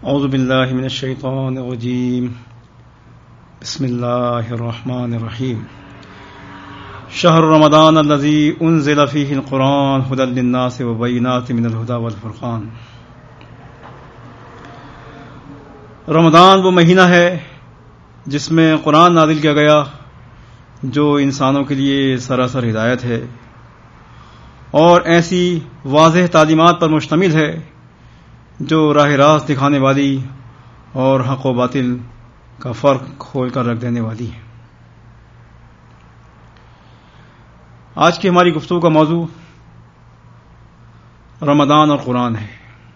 اعوذ باللہ من الشیطان الرجیم بسم اللہ الرحمن الرحیم شہر رمضان الذی انزل فیہ القرآن ھدی للناس وبینات من الھدی والفرقان۔ رمضان وہ مہینہ ہے جس میں قرآن نازل کیا گیا جو انسانوں کے لیے سراسر ہدایت ہے اور ایسی واضح تعلیمات پر مشتمل ہے جو راہ راست دکھانے والی اور حق و باطل کا فرق کھول کر رکھ دینے والی ہے۔ آج کی ہماری گفتگو کا موضوع رمضان اور قرآن ہے۔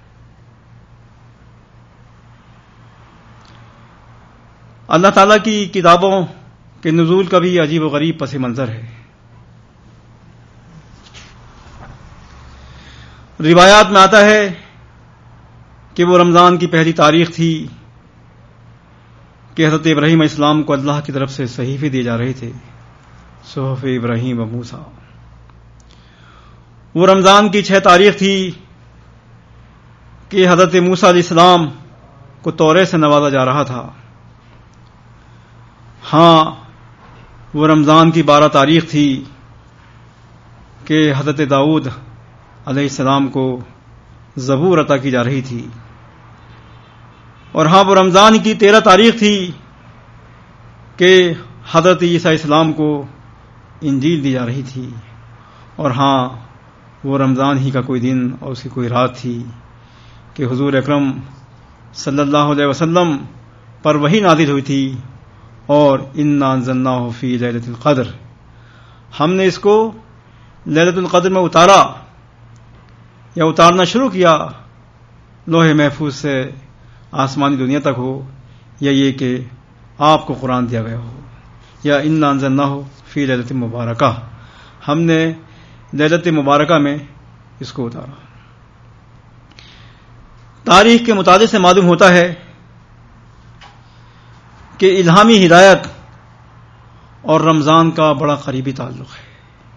اللہ تعالیٰ کی کتابوں کے نزول کا بھی عجیب و غریب پس منظر ہے۔ روایات میں آتا ہے کہ وہ رمضان کی پہلی تاریخ تھی کہ حضرت ابراہیم علیہ السلام کو اللہ کی طرف سے صحیفے دیے جا رہے تھے، صحف ابراہیم و موسیٰ۔ وہ رمضان کی 6 تاریخ تھی کہ حضرت موسیٰ علیہ السلام کو تورات سے نوازا جا رہا تھا۔ ہاں، وہ رمضان کی 12 تاریخ تھی کہ حضرت داؤد علیہ السلام کو زبور عطا کی جا رہی تھی، اور ہاں وہ رمضان کی 13 تاریخ تھی کہ حضرت عیسیٰ علیہ السلام کو انجیل دی جا رہی تھی، اور ہاں وہ رمضان ہی کا کوئی دن اور اس کی کوئی رات تھی کہ حضور اکرم صلی اللہ علیہ وسلم پر وحی نازل ہوئی تھی، اور انا انزلناہ فی لیلۃ القدر، ہم نے اس کو لیلۃ القدر میں اتارا یا اتارنا شروع کیا، لوح محفوظ سے آسمانی دنیا تک ہو، یا یہ کہ آپ کو قرآن دیا گیا ہو، یا انا انزلناہ فی لیلۃ مبارکہ، ہم نے لیلۃ مبارکہ میں اس کو اتارا۔ تاریخ کے مطالعے سے معلوم ہوتا ہے کہ الہامی ہدایت اور رمضان کا بڑا قریبی تعلق ہے۔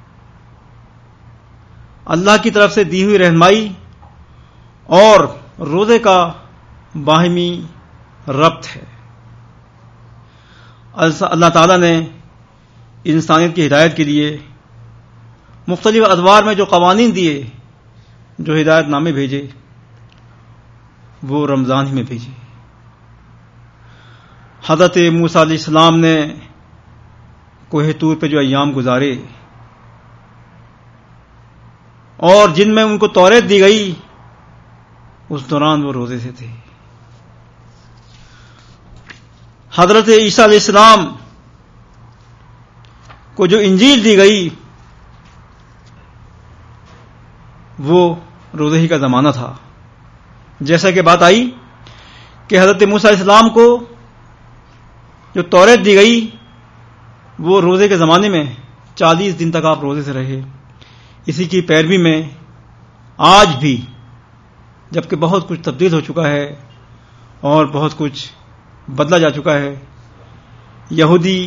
اللہ کی طرف سے دی ہوئی رہنمائی اور روزے کا باہمی ربط ہے۔ اللہ تعالیٰ نے انسانیت کی ہدایت کے لیے مختلف ادوار میں جو قوانین دیے، جو ہدایت نامے بھیجے، وہ رمضان ہی میں بھیجے۔ حضرت موسیٰ علیہ السلام نے کوہ طور پہ جو ایام گزارے اور جن میں ان کو تورات دی گئی، اس دوران وہ روزے سے تھے۔ حضرت عیسیٰ علیہ السلام کو جو انجیل دی گئی وہ روزے ہی کا زمانہ تھا۔ جیسا کہ بات آئی کہ حضرت موسیٰ علیہ السلام کو جو تورات دی گئی وہ روزے کے زمانے میں 40 دن تک آپ روزے سے رہے۔ اسی کی پیروی میں آج بھی، جبکہ بہت کچھ تبدیل ہو چکا ہے اور بہت کچھ بدلا جا چکا ہے، یہودی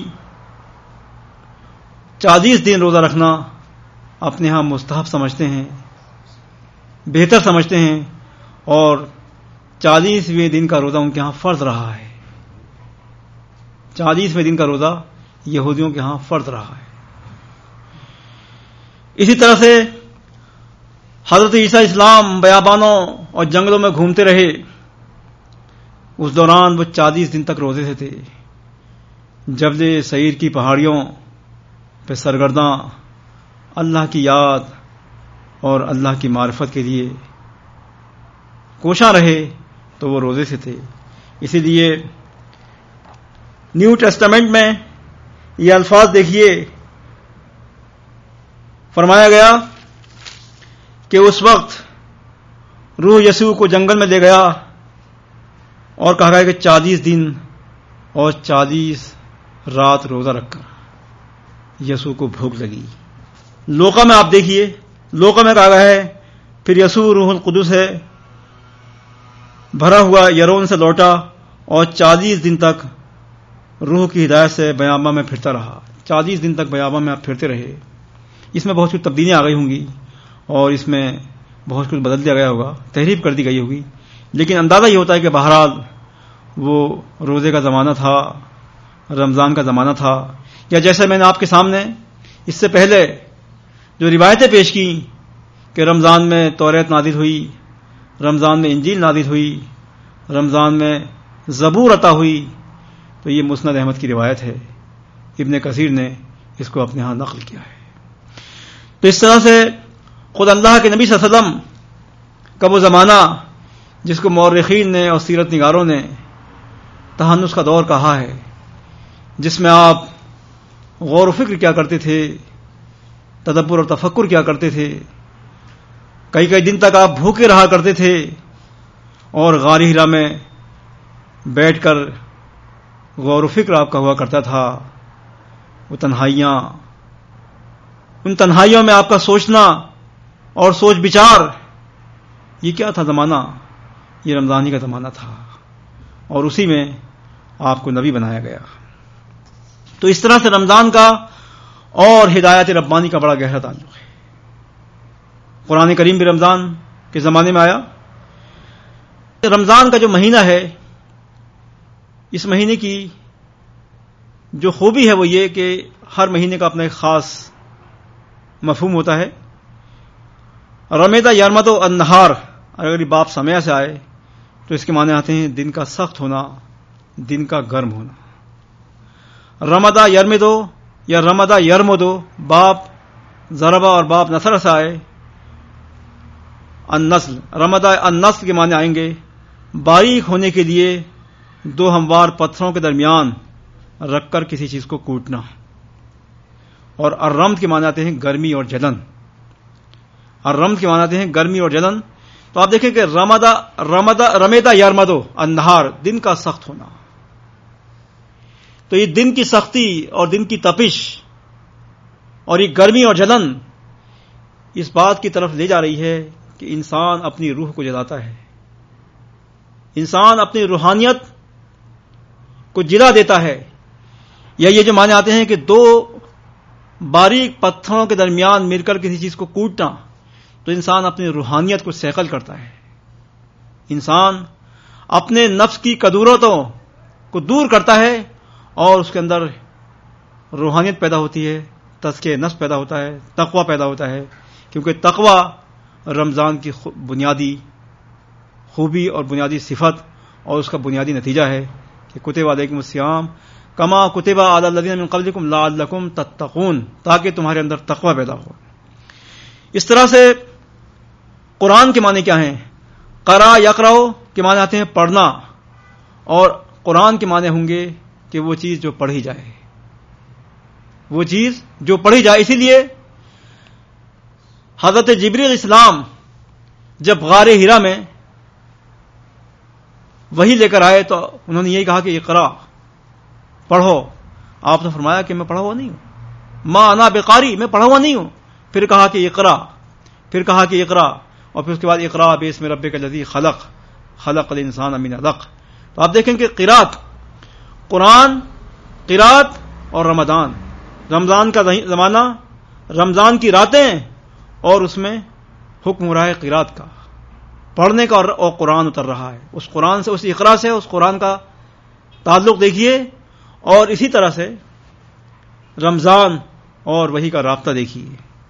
40 دن روزہ رکھنا اپنے ہاں مستحب سمجھتے ہیں، بہتر سمجھتے ہیں، اور 40ویں دن کا روزہ ان کے ہاں فرض رہا ہے۔ 40ویں دن کا روزہ یہودیوں کے ہاں فرض رہا ہے۔ اسی طرح سے حضرت عیسیٰ علیہ السلام بیابانوں اور جنگلوں میں گھومتے رہے، اس دوران وہ 40 دن تک روزے سے تھے۔ جبل سعیر کی پہاڑیوں پہ سرگرداں اللہ کی یاد اور اللہ کی معرفت کے لیے کوشاں رہے تو وہ روزے سے تھے۔ اسی لیے نیو ٹیسٹامنٹ میں یہ الفاظ دیکھیے، فرمایا گیا کہ اس وقت روح یسوع کو جنگل میں لے گیا اور کہا گیا کہ 40 دن اور 40 رات روزہ رکھ کر یسوع کو بھوک لگی۔ لوقا میں آپ دیکھیے، لوقا میں کہا گیا ہے پھر یسوع روح القدس سے بھرا ہوا یرون سے لوٹا اور 40 دن تک روح کی ہدایت سے بیاباں میں پھرتا رہا۔ 40 دن تک بیاباں میں آپ پھرتے رہے۔ اس میں بہت سی تبدیلیاں آ گئی ہوں گی اور اس میں بہت کچھ بدل دیا گیا ہوگا، تحریف کر دی گئی ہوگی، لیکن اندازہ یہ ہوتا ہے کہ بہرحال وہ روزے کا زمانہ تھا، رمضان کا زمانہ تھا، یا جیسے میں نے آپ کے سامنے اس سے پہلے جو روایتیں پیش کی کہ رمضان میں توریت نازل ہوئی، رمضان میں انجیل نازل ہوئی، رمضان میں زبور عطا ہوئی، تو یہ مسند احمد کی روایت ہے، ابن کثیر نے اس کو اپنے ہاں نقل کیا ہے۔ تو اس طرح سے خود اللہ کے نبی صلی اللہ علیہ وسلم کا وہ زمانہ جس کو مورخین نے اور سیرت نگاروں نے تہنس کا دور کہا ہے، جس میں آپ غور و فکر کیا کرتے تھے، تدبر اور تفکر کیا کرتے تھے، کئی کئی دن تک آپ بھوکے رہا کرتے تھے، اور غار ہرا میں بیٹھ کر غور و فکر آپ کا ہوا کرتا تھا، وہ تنہائیاں، ان تنہائیوں میں آپ کا سوچنا اور سوچ بچار، یہ کیا تھا زمانہ؟ یہ رمضان ہی کا زمانہ تھا، اور اسی میں آپ کو نبی بنایا گیا۔ تو اس طرح سے رمضان کا اور ہدایت ربانی کا بڑا گہرا تعلق ہے۔ قرآن کریم بھی رمضان کے زمانے میں آیا۔ رمضان کا جو مہینہ ہے، اس مہینے کی جو خوبی ہے وہ یہ کہ ہر مہینے کا اپنا ایک خاص مفہوم ہوتا ہے۔ رمض یرمد النہار، اگر یہ باب سمیہ سے آئے تو اس کے معنی آتے ہیں دن کا سخت ہونا، دن کا گرم ہونا۔ رمضا یرمدو یا رمضا یرمدو، باب ضربہ اور باب نصر سے آئے النسل، رمضا النسل کے معنی آئیں گے باریک ہونے کے لیے دو ہموار پتھروں کے درمیان رکھ کر کسی چیز کو کوٹنا، اور الرمد کے معنی آتے ہیں گرمی اور جلن۔ الرمد کے معنی آتے ہیں گرمی اور جلن۔ تو آپ دیکھیں کہ رمضا یرمدو النہار، دن کا سخت ہونا۔ تو یہ دن کی سختی اور دن کی تپش اور یہ گرمی اور جلن اس بات کی طرف لے جا رہی ہے کہ انسان اپنی روح کو جلاتا ہے، انسان اپنی روحانیت کو جلا دیتا ہے۔ یا یہ جو معنی آتے ہیں کہ دو باریک پتھروں کے درمیان مل کر کسی چیز کو کوٹنا، تو انسان اپنی روحانیت کو صیقل کرتا ہے، انسان اپنے نفس کی کدورتوں کو دور کرتا ہے اور اس کے اندر روحانیت پیدا ہوتی ہے، تزکیہ نفس پیدا ہوتا ہے، تقوی پیدا ہوتا ہے، کیونکہ تقوی رمضان کی بنیادی خوبی اور بنیادی صفت اور اس کا بنیادی نتیجہ ہے کہ کتب علیکم الصیام کما کتب علی الذین من قبلکم لعلکم تتقون، تاکہ تمہارے اندر تقوی پیدا ہو۔ اس طرح سے قرآن کے معنی کیا ہیں؟ قرأ یقرأ کے معنی آتے ہیں پڑھنا، اور قرآن کے معنی ہوں گے کہ وہ چیز جو پڑھی جائے، وہ چیز جو پڑھی جائے۔ اسی لیے حضرت جبریل علیہ السلام جب غار ہرا میں وحی لے کر آئے تو انہوں نے یہی کہا کہ اقرا، پڑھو۔ آپ نے فرمایا کہ میں پڑھا ہوا نہیں ہوں، ما انا بقاری، میں پڑھا ہوا نہیں ہوں۔ پھر کہا کہ اقرا، پھر کہا کہ اقرا، اور پھر اس کے بعد اقرا باسم ربک الذی خلق، خلق الانسان من علق۔ تو آپ دیکھیں کہ قرات، قرآن، قرات اور رمضان، رمضان کا زمانہ، رمضان کی راتیں، اور اس میں حکم ہو رہا ہے قرات کا، پڑھنے کا، اور قرآن اتر رہا ہے۔ اس قرآن سے، اس اقرا سے اس قرآن کا تعلق دیکھیے، اور اسی طرح سے رمضان اور وحی کا رابطہ دیکھیے۔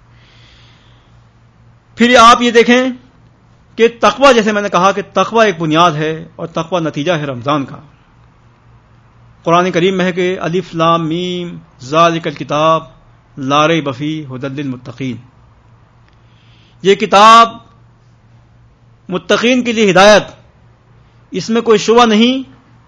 پھر آپ یہ دیکھیں کہ تقوی، جیسے میں نے کہا کہ تقوی ایک بنیاد ہے اور تقوی نتیجہ ہے رمضان کا۔ قرآن کریم میں ہے کہ الف لام میم ذالک الکتاب لا ریب فیہ ھدی للمتقین، یہ کتاب متقین کے لیے ہدایت، اس میں کوئی شبہ نہیں،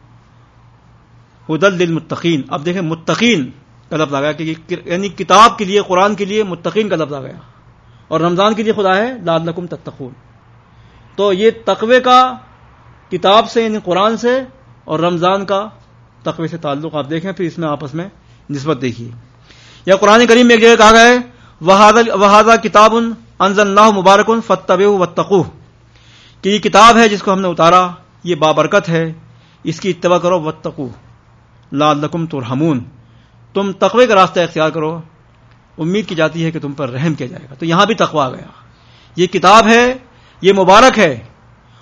ھدی للمتقین۔ اب دیکھیں متقین کا لفظ آ گیا، کہ یعنی کتاب کے لیے، قرآن کے لیے متقین کا لفظ آ گیا، اور رمضان کے لیے خدا ہے لعلکم تتقون۔ تو یہ تقوی کا کتاب سے یعنی قرآن سے، اور رمضان کا تقوی سے تعلق آپ دیکھیں، پھر اس میں آپس میں نسبت دیکھیے۔ یا قرآن کریم میں ایک جگہ کہا گیا ہے وَهَذَا کتاب انزلناہ مبارک فاتبعوہ واتقوہ، کہ یہ کتاب ہے جس کو ہم نے اتارا، یہ بابرکت ہے، اس کی اتباع کرو، واتقوہ لعلکم ترحمون، تم تقوی کا راستہ اختیار کرو، امید کی جاتی ہے کہ تم پر رحم کیا جائے گا۔ تو یہاں بھی تقوی آ گیا، یہ کتاب ہے، یہ مبارک ہے،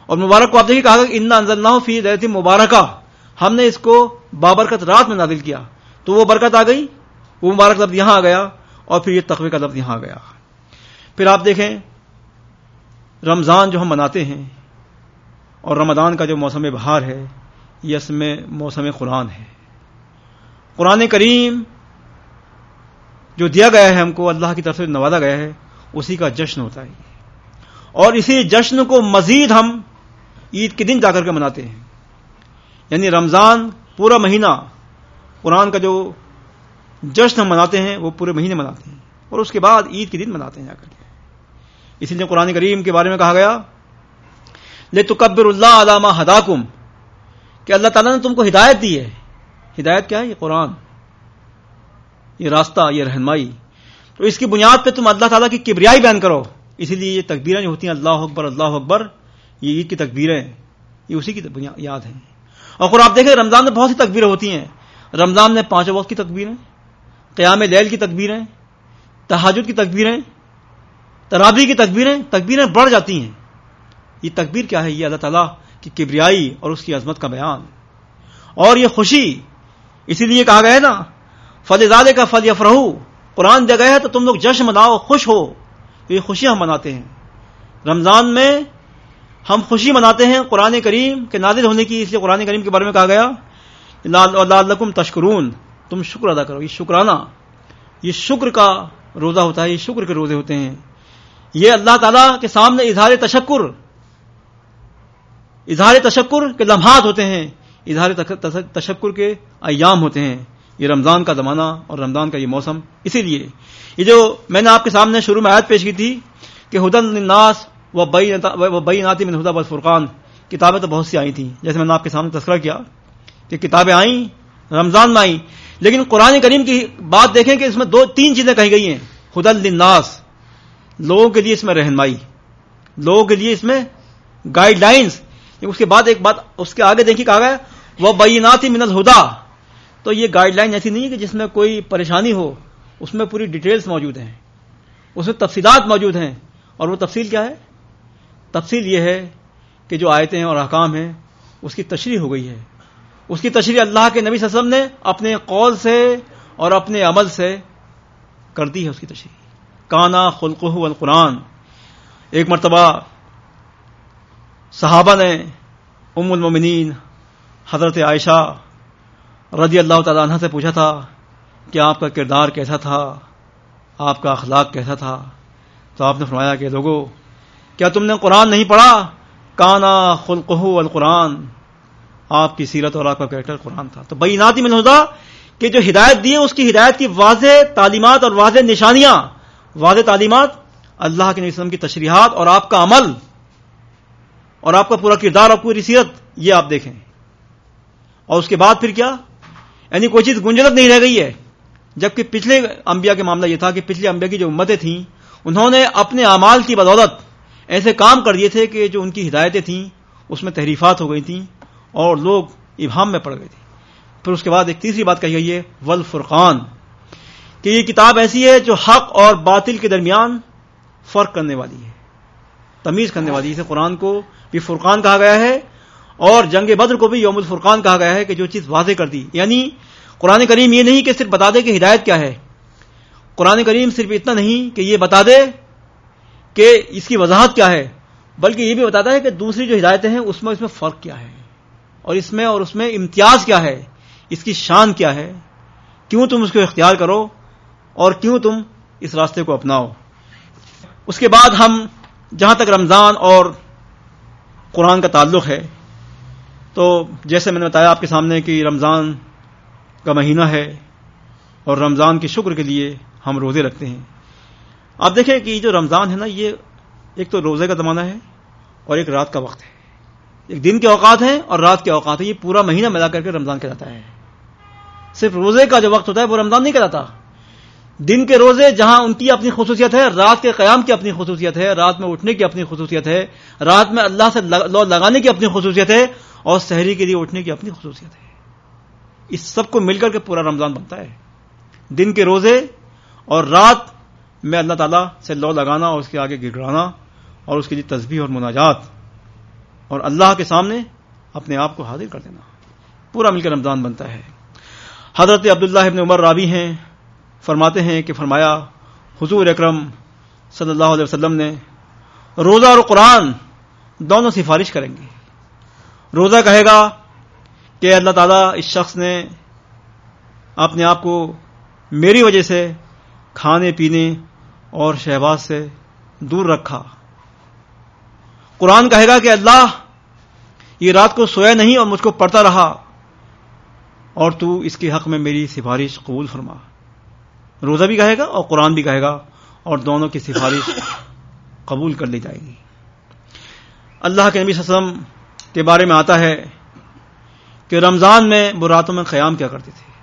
اور مبارک کو آپ دیکھیے کہا کہ انا انزلناہ فی لیلۃ مبارکہ، ہم نے اس کو بابرکت رات میں نازل کیا، تو وہ برکت آ گئی، وہ مبارک لفظ یہاں آ گیا، اور پھر یہ تقوی کا لفظ یہاں آ گیا۔ پھر آپ دیکھیں رمضان جو ہم مناتے ہیں اور رمضان کا جو موسم بہار ہے، یہ اس میں موسم قرآن ہے۔ قرآن کریم جو دیا گیا ہے ہم کو، اللہ کی طرف سے نوازا گیا ہے، اسی کا جشن ہوتا ہے، اور اسی جشن کو مزید ہم عید کے دن جا کر کے مناتے ہیں۔ یعنی رمضان پورا مہینہ قرآن کا جو جشن ہم مناتے ہیں وہ پورے مہینے مناتے ہیں، اور اس کے بعد عید کے دن مناتے ہیں جا کر کے۔ اسی لیے قرآن کریم کے بارے میں کہا گیا لِتُكَبِّرُوا اللَّهَ عَلَىٰ مَا هَدَاكُمْ، کہ اللہ تعالیٰ نے تم کو ہدایت دی ہے۔ ہدایت کیا ہے؟ یہ قرآن، یہ راستہ، یہ رہنمائی، تو اس کی بنیاد پہ تم اللہ تعالیٰ کی کبریائی بیان کرو۔ اسی لیے یہ تکبیریں جو ہوتی ہیں اللہ اکبر اللہ اکبر، یہ عید کی تکبیریں، یہ اسی کی یاد ہیں۔ اور خود آپ دیکھیں رمضان میں بہت سی تکبیریں ہوتی ہیں۔ رمضان میں 5 وقت کی تکبیریں، قیام لیل کی تکبیریں، تہجد کی تکبیریں، تراویح کی تکبیریں بڑھ جاتی ہیں۔ یہ تکبیر کیا ہے؟ یہ اللہ تعالیٰ کی کبریائی اور اس کی عظمت کا بیان، اور یہ خوشی۔ اسی لیے کہا گیا ہے نا فَلِذَٰلِكَ فَلْيَفْرَحُوا، قرآن دیا گیا ہے تو تم لوگ جشن مناؤ، خوش ہو۔ یہ خوشیاں ہم مناتے ہیں رمضان میں، ہم خوشی مناتے ہیں قرآن کریم کے نازل ہونے کی۔ اس لیے قرآن کریم کے بارے میں کہا گیا لعلکم تشکرون، تم شکر ادا کرو۔ یہ شکرانہ، یہ شکر کا روزہ ہوتا ہے، یہ شکر کے روزے ہوتے ہیں۔ یہ اللہ تعالیٰ کے سامنے اظہار تشکر کے لمحات ہوتے ہیں، اظہار تشکر کے ایام ہوتے ہیں۔ یہ رمضان کا زمانہ اور رمضان کا یہ موسم۔ اسی لیے یہ جو میں نے آپ کے سامنے شروع میں آیت پیش کی تھی کہ ہدی للناس وبینات من الہدی والفرقان، کتابیں تو بہت سی آئی تھیں، جیسے میں نے آپ کے سامنے تذکرہ کیا کہ کتابیں آئیں، رمضان میں آئیں، لیکن قرآن کریم کی بات دیکھیں کہ اس میں 2-3 چیزیں کہی گئی ہیں۔ ہدی للناس، لوگوں کے لیے اس میں رہنمائی، لوگوں کے لیے اس میں گائیڈ لائنز۔ اس کے بعد ایک بات اس کے آگے دیکھیے کہا گیا وبینات من الہدی، تو یہ گائیڈ لائن ایسی نہیں ہے کہ جس میں کوئی پریشانی ہو، اس میں پوری ڈیٹیلز موجود ہیں، اس میں تفصیلات موجود ہیں۔ اور وہ تفصیل کیا ہے؟ تفصیل یہ ہے کہ جو آیتیں ہیں اور احکام ہیں اس کی تشریح ہو گئی ہے۔ اس کی تشریح اللہ کے نبی صلی اللہ علیہ وسلم نے اپنے قول سے اور اپنے عمل سے کر دی ہے۔ اس کی تشریح کانا خلقہ والقرآن۔ ایک مرتبہ صحابہ نے ام المومنین حضرت عائشہ رضی اللہ تعالیٰ عنہ سے پوچھا تھا کہ آپ کا کردار کیسا تھا، آپ کا اخلاق کیسا تھا؟ تو آپ نے فرمایا کہ لوگوں کیا تم نے قرآن نہیں پڑھا؟ کانا خلقہ والقرآن، آپ کی سیرت اور آپ کا کریکٹر قرآن تھا۔ تو بینات من الہدی کہ جو ہدایت دی ہے اس کی ہدایت کی واضح تعلیمات اور واضح نشانیاں، واضح تعلیمات، اللہ کے نبی صلی اللہ علیہ وسلم کی تشریحات اور آپ کا عمل اور آپ کا پورا کردار اور پوری سیرت، یہ آپ دیکھیں۔ اور اس کے بعد پھر کیا؟ یعنی کوئی چیز گنجلت نہیں رہ گئی ہے، جبکہ پچھلے انبیاء کے معاملہ یہ تھا کہ پچھلے انبیاء کی جو امتیں تھیں انہوں نے اپنے اعمال کی بدولت ایسے کام کر دیے تھے کہ جو ان کی ہدایتیں تھیں اس میں تحریفات ہو گئی تھیں اور لوگ ابہام میں پڑ گئے تھے۔ پھر اس کے بعد ایک تیسری بات کہی گئی ہے والفرقان، کہ یہ کتاب ایسی ہے جو حق اور باطل کے درمیان فرق کرنے والی ہے، تمیز کرنے والی ہے۔ اسے قرآن کو بھی فرقان کہا گیا ہے، اور جنگ بدر کو بھی یوم الفرقان کہا گیا ہے کہ جو چیز واضح کر دی۔ یعنی قرآن کریم یہ نہیں کہ صرف بتا دے کہ ہدایت کیا ہے، قرآن کریم صرف اتنا نہیں کہ یہ بتا دے کہ اس کی وضاحت کیا ہے، بلکہ یہ بھی بتاتا ہے کہ دوسری جو ہدایتیں ہیں اس میں فرق کیا ہے، اور اس میں امتیاز کیا ہے، اس کی شان کیا ہے، کیوں تم اس کو اختیار کرو اور کیوں تم اس راستے کو اپناؤ۔ اس کے بعد ہم جہاں تک رمضان اور قرآن کا تعلق ہے، تو جیسے میں نے بتایا آپ کے سامنے کہ رمضان کا مہینہ ہے اور رمضان کے شکر کے لیے ہم روزے رکھتے ہیں۔ آپ دیکھیں کہ جو رمضان ہے نا، یہ ایک تو روزے کا زمانہ ہے اور ایک رات کا وقت ہے، ایک دن کے اوقات ہیں اور رات کے اوقات ہیں، یہ پورا مہینہ ملا کر کے رمضان کہلاتا ہے۔ صرف روزے کا جو وقت ہوتا ہے وہ رمضان نہیں کہلاتا۔ دن کے روزے جہاں ان کی اپنی خصوصیت ہے، رات کے قیام کی اپنی خصوصیت ہے، رات میں اٹھنے کی اپنی خصوصیت ہے، رات میں اللہ سے لو لگانے کی اپنی خصوصیت ہے، اور سحری کے لیے اٹھنے کی اپنی خصوصیت ہے۔ اس سب کو مل کر کے پورا رمضان بنتا ہے۔ دن کے روزے اور رات میں اللہ تعالیٰ سے لو لگانا اور اس کے آگے گڑگڑانا اور اس کے لیے تسبیح اور مناجات اور اللہ کے سامنے اپنے آپ کو حاضر کر دینا، پورا مل کر رمضان بنتا ہے۔ حضرت عبداللہ ابن عمر راوی ہیں، فرماتے ہیں کہ فرمایا حضور اکرم صلی اللہ علیہ وسلم نے روزہ اور قرآن دونوں سفارش کریں گے۔ روزہ کہے گا کہ اللہ تعالیٰ اس شخص نے اپنے آپ کو میری وجہ سے کھانے پینے اور شہوات سے دور رکھا۔ قرآن کہے گا کہ اللہ یہ رات کو سویا نہیں اور مجھ کو پڑھتا رہا، اور تو اس کے حق میں میری سفارش قبول فرما۔ روزہ بھی کہے گا اور قرآن بھی کہے گا، اور دونوں کی سفارش قبول کر لی جائے گی۔ اللہ کے نبی صلی اللہ علیہ وسلم کے بارے میں آتا ہے کہ رمضان میں وہ راتوں میں قیام کیا کرتے تھے،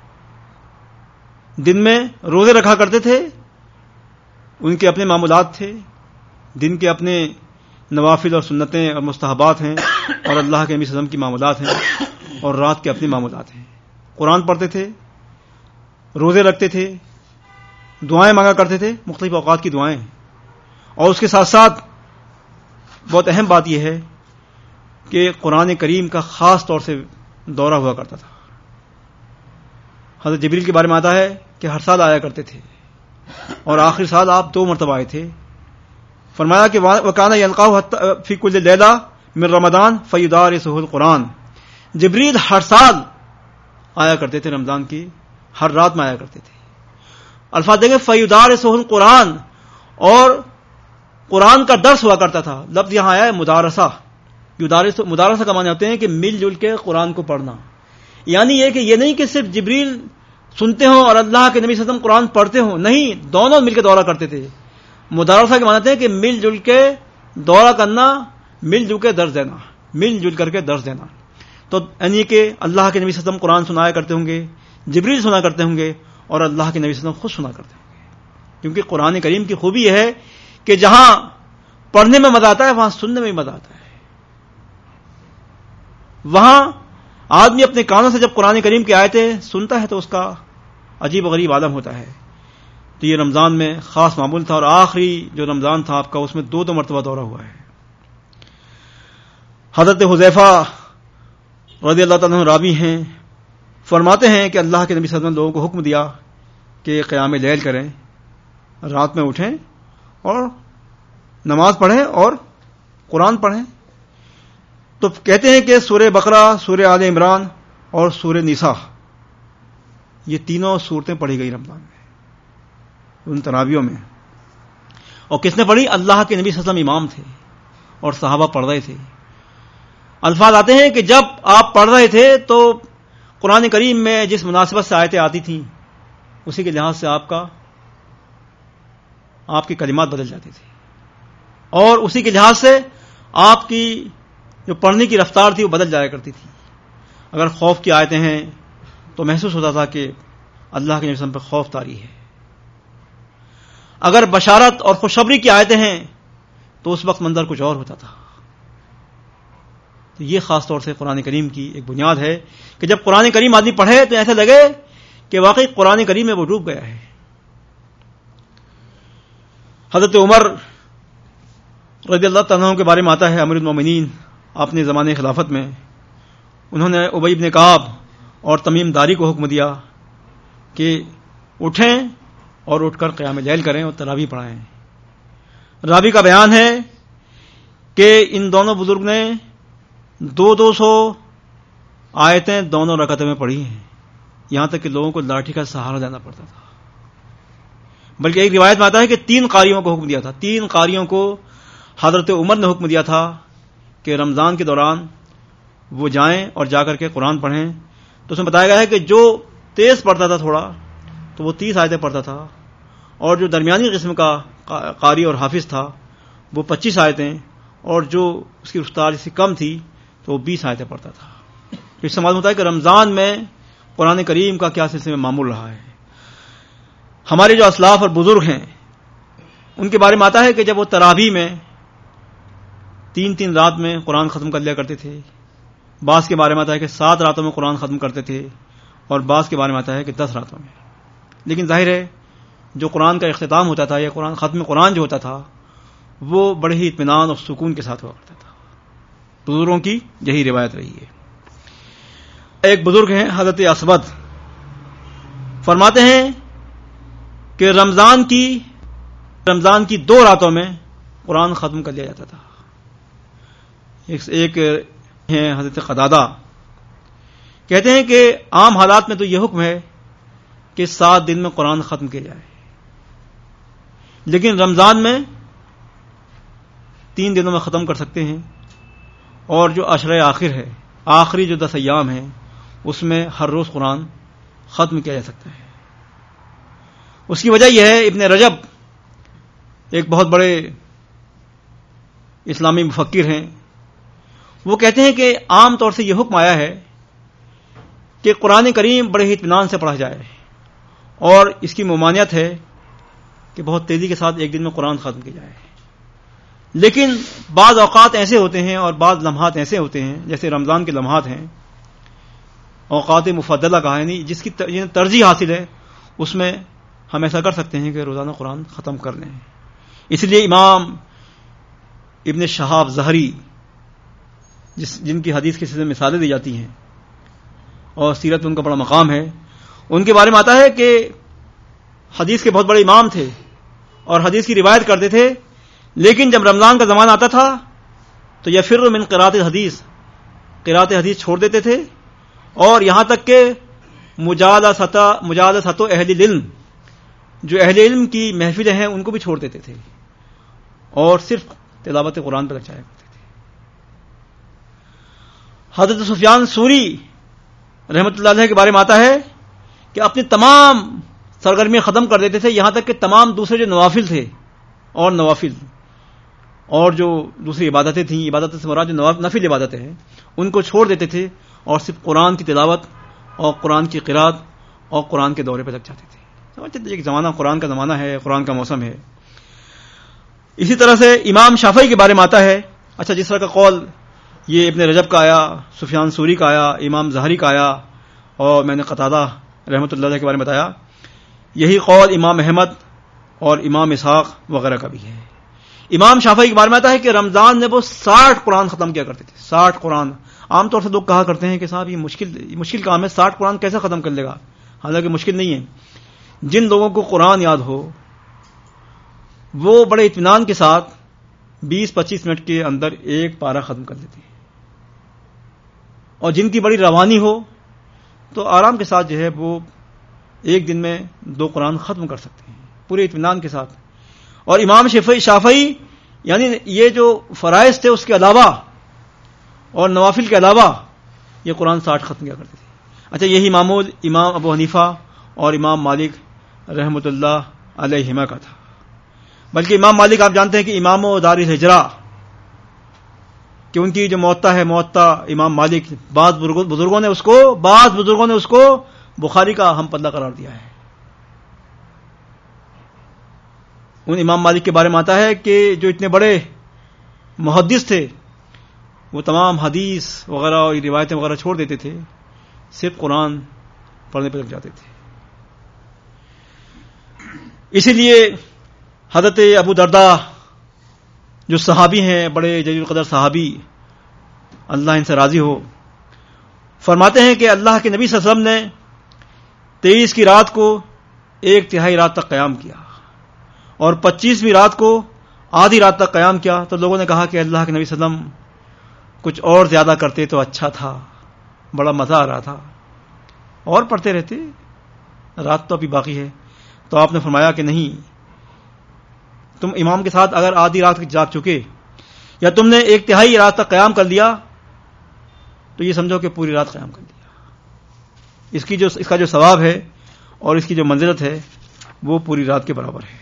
دن میں روزے رکھا کرتے تھے، ان کے اپنے معمولات تھے، دن کے اپنے نوافل اور سنتیں اور مستحبات ہیں، اور اللہ کے نبی صلی اللہ علیہ وسلم کی معمولات ہیں، اور رات کے اپنے معمولات ہیں۔ قرآن پڑھتے تھے، روزے رکھتے تھے، دعائیں مانگا کرتے تھے، مختلف اوقات کی دعائیں، اور اس کے ساتھ ساتھ بہت اہم بات یہ ہے کہ قرآن کریم کا خاص طور سے دورہ ہوا کرتا تھا۔ حضرت جبریل کے بارے میں آتا ہے کہ ہر سال آیا کرتے تھے، اور آخری سال آپ 2 مرتبہ آئے تھے۔ فرمایا کہ وَكَانَ يَلْقَاهُ فِي كُلِّ لَيْلَةٍ مِّن رَمَضَانَ فَيُدَارِسُهُ الْقُرْآنَ۔ جبریل ہر سال آیا کرتے تھے، رمضان کی ہر رات میں آیا کرتے تھے۔ الفاظ دیکھیں، فَيُدَارِسُهُ الْقُرْآنَ، اور قرآن کا درس ہوا کرتا تھا۔ لفظ یہاں آیا ہے مدارسہ۔ مدارسہ کا معنی ہوتے ہیں کہ مل جل کے قرآن کو پڑھنا، یعنی یہ کہ یہ نہیں کہ صرف جبریل سنتے ہوں اور اللہ کے نبی صلی اللہ علیہ وسلم قرآن پڑھتے ہوں، نہیں، دونوں مل کے دورہ کرتے تھے۔ مدارسہ کے معنی ہوتے ہیں کہ مل جل کے دورہ کرنا، مل جل کے درس دینا، مل جل کر کے درس دینا۔ تو یعنی کہ اللہ کے نبی صلی اللہ علیہ وسلم قرآن سنایا کرتے ہوں گے، جبریل سنا کرتے ہوں گے، اور اللہ کے نبی صلی اللہ علیہ وسلم خود سنا کرتے ہوں گے۔ کیونکہ قرآن کریم کی خوبی یہ ہے کہ جہاں پڑھنے میں مزہ آتا ہے وہاں سننے میں بھی مزہ آتا ہے۔ وہاں آدمی اپنے کانوں سے جب قرآن کریم کی آیتیں سنتا ہے تو اس کا عجیب و غریب عالم ہوتا ہے۔ تو یہ رمضان میں خاص معمول تھا، اور آخری جو رمضان تھا آپ کا اس میں 2 مرتبہ دورہ ہوا ہے۔ حضرت حذیفہ رضی اللہ تعالیٰ عنہ راوی ہیں، فرماتے ہیں کہ اللہ کے نبی صلی اللہ علیہ وسلم لوگوں کو حکم دیا کہ قیام لیل کریں، رات میں اٹھیں اور نماز پڑھیں اور قرآن پڑھیں۔ تو کہتے ہیں کہ سورہ بقرہ، سورہ آل عمران اور سورہ نساء، یہ تینوں صورتیں پڑھی گئی رمضان میں ان تراویحوں میں۔ اور کس نے پڑھی؟ اللہ کے نبی صلی اللہ علیہ وسلم امام تھے اور صحابہ پڑھ رہے تھے۔ الفاظ آتے ہیں کہ جب آپ پڑھ رہے تھے تو قرآن کریم میں جس مناسبت سے آیتیں آتی تھیں اسی کے لحاظ سے آپ کی کلمات بدل جاتے تھے، اور اسی کے لحاظ سے آپ کی جو پڑھنے کی رفتار تھی وہ بدل جایا کرتی تھی۔ اگر خوف کی آیتیں ہیں تو محسوس ہوتا تھا کہ اللہ کے نبی صلی اللہ علیہ وسلم پر خوف طاری ہے۔ اگر بشارت اور خوشخبری کی آیتیں ہیں تو اس وقت منظر کچھ اور ہوتا تھا۔ تو یہ خاص طور سے قرآن کریم کی ایک بنیاد ہے کہ جب قرآن کریم آدمی پڑھے تو ایسا لگے کہ واقعی قرآن کریم میں وہ ڈوب گیا ہے۔ حضرت عمر رضی اللہ تعالیٰ عنہ کے بارے میں آتا ہے، امیر المومنین، اپنے زمانے خلافت میں انہوں نے ابی بن کعب اور تمیم داری کو حکم دیا کہ اٹھیں اور اٹھ کر قیام لیل کریں اور تراویح پڑھائیں۔ راوی کا بیان ہے کہ ان دونوں بزرگ نے 200 آیتیں دونوں رکعتوں میں پڑھی ہیں، یہاں تک کہ لوگوں کو لاٹھی کا سہارا دینا پڑتا تھا۔ بلکہ ایک روایت میں آتا ہے کہ 3 قاریوں کو حکم دیا تھا، 3 قاریوں کو حضرت عمر نے حکم دیا تھا کہ رمضان کے دوران وہ جائیں اور جا کر کے قرآن پڑھیں۔ تو اس میں بتایا گیا ہے کہ جو تیز پڑھتا تھا تھوڑا تو وہ 30 آیتیں پڑھتا تھا، اور جو درمیانی قسم کا قاری اور حافظ تھا وہ 25 آیتیں، اور جو اس کی رفتار سے کم تھی تو وہ 20 آیتیں پڑھتا تھا۔ اس سے معلوم ہوتا ہے کہ رمضان میں قرآن کریم کا کیا سلسلے میں معمول رہا ہے۔ ہمارے جو اسلاف اور بزرگ ہیں ان کے بارے میں آتا ہے کہ جب وہ تراویح میں 3 رات میں قرآن ختم کر لیا کرتے تھے، بعض کے بارے میں آتا ہے کہ 7 راتوں میں قرآن ختم کرتے تھے، اور بعض کے بارے میں آتا ہے کہ 10 راتوں میں۔ لیکن ظاہر ہے جو قرآن کا اختتام ہوتا تھا یا ختم قرآن جو ہوتا تھا وہ بڑے ہی اطمینان اور سکون کے ساتھ ہوا کرتا تھا۔ بزرگوں کی یہی روایت رہی ہے. ایک بزرگ ہیں حضرت اسود، فرماتے ہیں کہ رمضان کی 2 راتوں میں قرآن ختم کر لیا جاتا تھا. ایک ہیں حضرت قتادہ، کہتے ہیں کہ عام حالات میں تو یہ حکم ہے کہ 7 دن میں قرآن ختم کیا جائے، لیکن رمضان میں 3 دنوں میں ختم کر سکتے ہیں، اور جو عشرۂ آخر ہے، آخری جو 10 ایام ہیں، اس میں ہر روز قرآن ختم کیا جا سکتا ہے. اس کی وجہ یہ ہے، ابن رجب ایک بہت بڑے اسلامی مفکر ہیں، وہ کہتے ہیں کہ عام طور سے یہ حکم آیا ہے کہ قرآن کریم بڑے ہی اطمینان سے پڑھا جائے، اور اس کی ممانعت ہے کہ بہت تیزی کے ساتھ ایک دن میں قرآن ختم کیا جائے. لیکن بعض اوقات ایسے ہوتے ہیں اور بعض لمحات ایسے ہوتے ہیں، جیسے رمضان کے لمحات ہیں، اوقات مفضلہ کہا ہے، نہیں جس کی ترجیح حاصل ہے، اس میں ہم ایسا کر سکتے ہیں کہ روزانہ قرآن ختم کر لیں. اس لیے امام ابن شہاب ظہری، جن کی حدیث کے سلسلے میں مثالیں دی جاتی ہیں اور سیرت میں ان کا بڑا مقام ہے، ان کے بارے میں آتا ہے کہ حدیث کے بہت بڑے امام تھے اور حدیث کی روایت کرتے تھے، لیکن جب رمضان کا زمانہ آتا تھا تو یفر من قراءۃ الحدیث، قراءۃ حدیث چھوڑ دیتے تھے، اور یہاں تک کہ مجالسۃ اہل العلم، جو اہل علم کی محفلیں ہیں ان کو بھی چھوڑ دیتے تھے، اور صرف تلاوت قرآن پہ لگ جایا کرتے تھے. حضرت سفیان ثوری رحمۃ اللہ علیہ کے بارے میں آتا ہے کہ اپنی تمام سرگرمیاں ختم کر دیتے تھے، یہاں تک کہ تمام دوسرے جو نوافل تھے اور جو دوسری عبادتیں تھیں، عبادت سے مراد جو نفل عبادتیں ہیں، ان کو چھوڑ دیتے تھے، اور صرف قرآن کی تلاوت اور قرآن کی قرات اور قرآن کے دورے پہ لگ جاتے تھے. سمجھتے تھے ایک زمانہ قرآن کا زمانہ ہے، قرآن کا موسم ہے. اسی طرح سے امام شافعی کے بارے میں آتا ہے، اچھا جس طرح کا قول یہ ابن رجب کا آیا، سفیان ثوری کا آیا، امام ظہری کا آیا، اور میں نے قتادہ رحمۃ اللہ علیہ کے بارے میں بتایا، یہی قول امام احمد اور امام اسحاق وغیرہ کا بھی ہے. امام شافعی کے بارے میں آتا ہے کہ رمضان میں وہ 60 قرآن ختم کیا کرتے تھے. 60 قرآن. عام طور سے لوگ کہا کرتے ہیں کہ صاحب یہ مشکل کام ہے، 60 قرآن کیسے ختم کر لے گا؟ حالانکہ مشکل نہیں ہے. جن لوگوں کو قرآن یاد ہو وہ بڑے اطمینان کے ساتھ 20-25 منٹ کے اندر ایک پارہ ختم کر دیتے ہیں، اور جن کی بڑی روانی ہو تو آرام کے ساتھ جو ہے وہ ایک دن میں 2 قرآن ختم کر سکتے ہیں پورے اطمینان کے ساتھ. اور امام شافعی یعنی یہ جو فرائض تھے اس کے علاوہ اور نوافل کے علاوہ یہ قرآن 60 ختم کیا کرتے تھے. اچھا یہی معمول امام ابو حنیفہ اور امام مالک رحمۃ اللہ علیہما کا تھا. بلکہ امام مالک آپ جانتے ہیں کہ امام و دار الہجرہ، کہ ان کی جو موطا ہے، موطا امام مالک، بعض بزرگوں نے اس کو بخاری کا ہم پلہ قرار دیا ہے. ان امام مالک کے بارے میں آتا ہے کہ جو اتنے بڑے محدث تھے وہ تمام حدیث وغیرہ اور روایتیں وغیرہ چھوڑ دیتے تھے، صرف قرآن پڑھنے پہ لگ جاتے تھے. اسی لیے حضرت ابو درداء جو صحابی ہیں، بڑے جلیل القدر صحابی، اللہ ان سے راضی ہو، فرماتے ہیں کہ اللہ کے نبی صلی اللہ علیہ وسلم نے 23 کی رات کو 1/3 رات تک قیام کیا اور 25ویں رات کو آدھی رات تک قیام کیا. تو لوگوں نے کہا کہ اللہ کے نبی صلی اللہ علیہ وسلم کچھ اور زیادہ کرتے تو اچھا تھا، بڑا مزہ آ رہا تھا، اور پڑھتے رہتے، رات تو ابھی باقی ہے. تو آپ نے فرمایا کہ نہیں، تم امام کے ساتھ اگر آدھی رات جاگ چکے یا تم نے 1/3 رات تک قیام کر لیا تو یہ سمجھو کہ پوری رات قیام کر لیا. اس کا جو ثواب ہے اور اس کی جو منزلت ہے وہ پوری رات کے برابر ہے.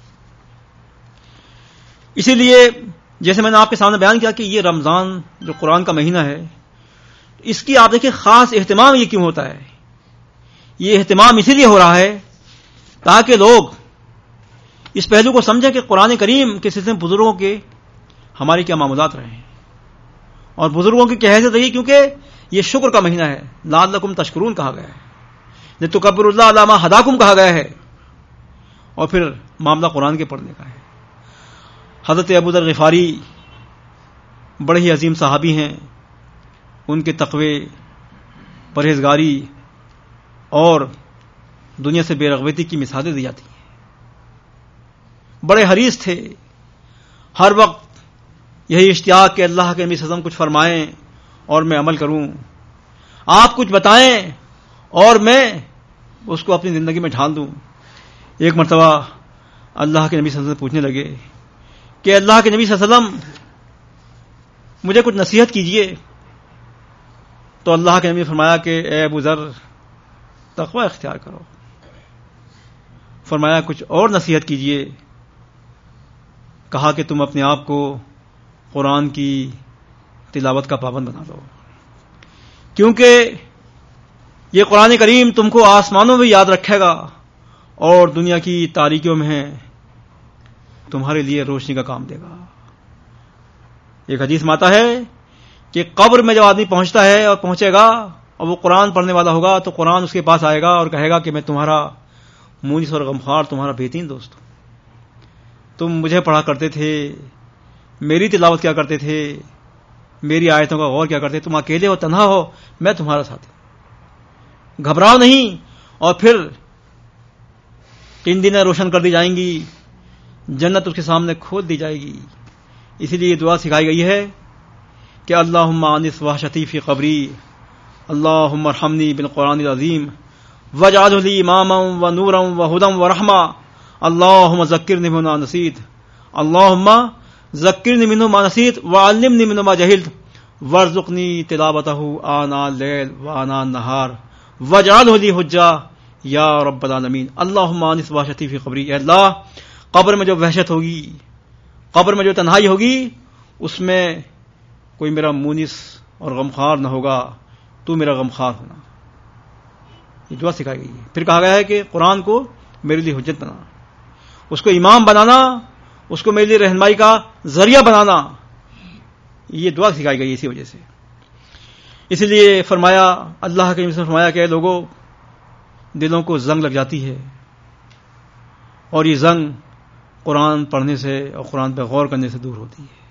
اسی لیے جیسے میں نے آپ کے سامنے بیان کیا کہ یہ رمضان جو قرآن کا مہینہ ہے، اس کی آپ دیکھیں خاص اہتمام یہ کیوں ہوتا ہے؟ یہ اہتمام اسی لیے ہو رہا ہے تاکہ لوگ اس پہلو کو سمجھیں کہ قرآن کریم کے سلسلے میں بزرگوں کے ہماری کیا معمولات رہے ہیں اور بزرگوں کی کیا حیثیت رہی، کیونکہ یہ شکر کا مہینہ ہے. لعلکم تشکرون کہا گیا ہے، لتکبروا اللہ علی ما ہداکم کہا گیا ہے، اور پھر معاملہ قرآن کے پڑھنے کا ہے. حضرت ابو ذر غفاری بڑے ہی عظیم صحابی ہیں، ان کے تقوی، پرہیزگاری اور دنیا سے بے رغبتی کی مثالیں دی جاتی ہیں۔ بڑے حریص تھے، ہر وقت یہی اشتیاق کہ اللہ کے نبی صلی اللہ علیہ وسلم کچھ فرمائیں اور میں عمل کروں، آپ کچھ بتائیں اور میں اس کو اپنی زندگی میں ڈھال دوں۔ ایک مرتبہ اللہ کے نبی صلی اللہ علیہ وسلم پوچھنے لگے کہ اللہ کے نبی صلی اللہ علیہ وسلم مجھے کچھ نصیحت کیجئے، تو اللہ کے نبی نے فرمایا کہ اے ابو ذر تقوی اختیار کرو۔ فرمایا کچھ اور نصیحت کیجئے، کہا کہ تم اپنے آپ کو قرآن کی تلاوت کا پابند بنا دو، کیونکہ یہ قرآن کریم تم کو آسمانوں میں یاد رکھے گا اور دنیا کی تاریکیوں میں تمہارے لیے روشنی کا کام دے گا۔ ایک حدیث میں آتا ہے کہ قبر میں جب آدمی پہنچتا ہے اور پہنچے گا اور وہ قرآن پڑھنے والا ہوگا تو قرآن اس کے پاس آئے گا اور کہے گا کہ میں تمہارا مونس اور غمخوار، تمہارا بہترین دوست ہوں، تم مجھے پڑھا کرتے تھے، میری تلاوت کیا کرتے تھے، میری آیتوں کا غور کیا کرتے، تم اکیلے ہو، تنہا ہو، میں تمہارا ساتھی ہوں، گھبراؤ نہیں۔ اور پھر تین دنیں روشن کر دی جائیں گی، جنت اس کے سامنے کھول دی جائے گی۔ اسی لیے یہ دعا سکھائی گئی ہے کہ اللہم آنس وحشتی فی قبری، اللہم ارحمنی بالقرآن العظیم واجعلہ لی اماما ونورا وہدی ورحمہ، اللہم ذکرنی منہ ما نسیت، اللہم ذکرنی منہ ما نسیت وعلمنی منہ ما جہلت وارزقنی تلاوتہ آناء اللیل وآناء النہار واجعلہ لی حجہ یا رب العالمین۔ اللہم آنس وحشتی فی قبری، اے اللہ قبر میں جو وحشت ہوگی، قبر میں جو تنہائی ہوگی، اس میں کوئی میرا مونس اور غمخوار نہ ہوگا، تو میرا غمخوار ہونا۔ یہ دعا سکھائی گئی ہے۔ پھر کہا گیا ہے کہ قرآن کو میرے لیے حجت بنانا، اس کو امام بنانا، اس کو میرے لیے رہنمائی کا ذریعہ بنانا، یہ دعا سکھائی گئی اسی وجہ سے۔ اسی لیے فرمایا، اللہ کے نبی نے فرمایا کہ لوگوں، دلوں کو زنگ لگ جاتی ہے اور یہ زنگ قرآن پڑھنے سے اور قرآن پہ غور کرنے سے دور ہوتی ہے۔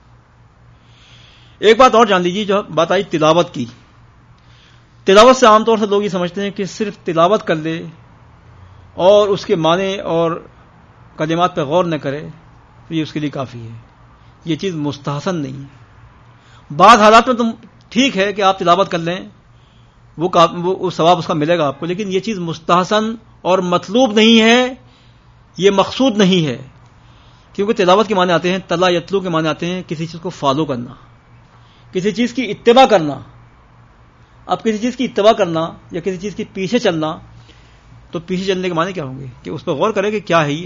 ایک بات اور جان لیجیے، جو بات آئی تلاوت کی، تلاوت سے عام طور سے لوگ یہ سمجھتے ہیں کہ صرف تلاوت کر لے اور اس کے معنی اور کلمات پہ غور نہ کرے تو یہ اس کے لیے کافی ہے۔ یہ چیز مستحسن نہیں ہے۔ بعض حالات میں تم ٹھیک ہے کہ آپ تلاوت کر لیں، وہ ثواب اس کا ملے گا آپ کو، لیکن یہ چیز مستحسن اور مطلوب نہیں ہے، یہ مقصود نہیں ہے۔ کیونکہ تلاوت کے معنی آتے ہیں، تلا یتلو کے معنی آتے ہیں کسی چیز کو فالو کرنا، کسی چیز کی اتباع کرنا۔ اب کسی چیز کی اتباع کرنا یا کسی چیز کے پیچھے چلنا، تو پیچھے چلنے کے معنی کیا ہوں گے کہ اس پہ غور کرے کہ کیا ہے یہ۔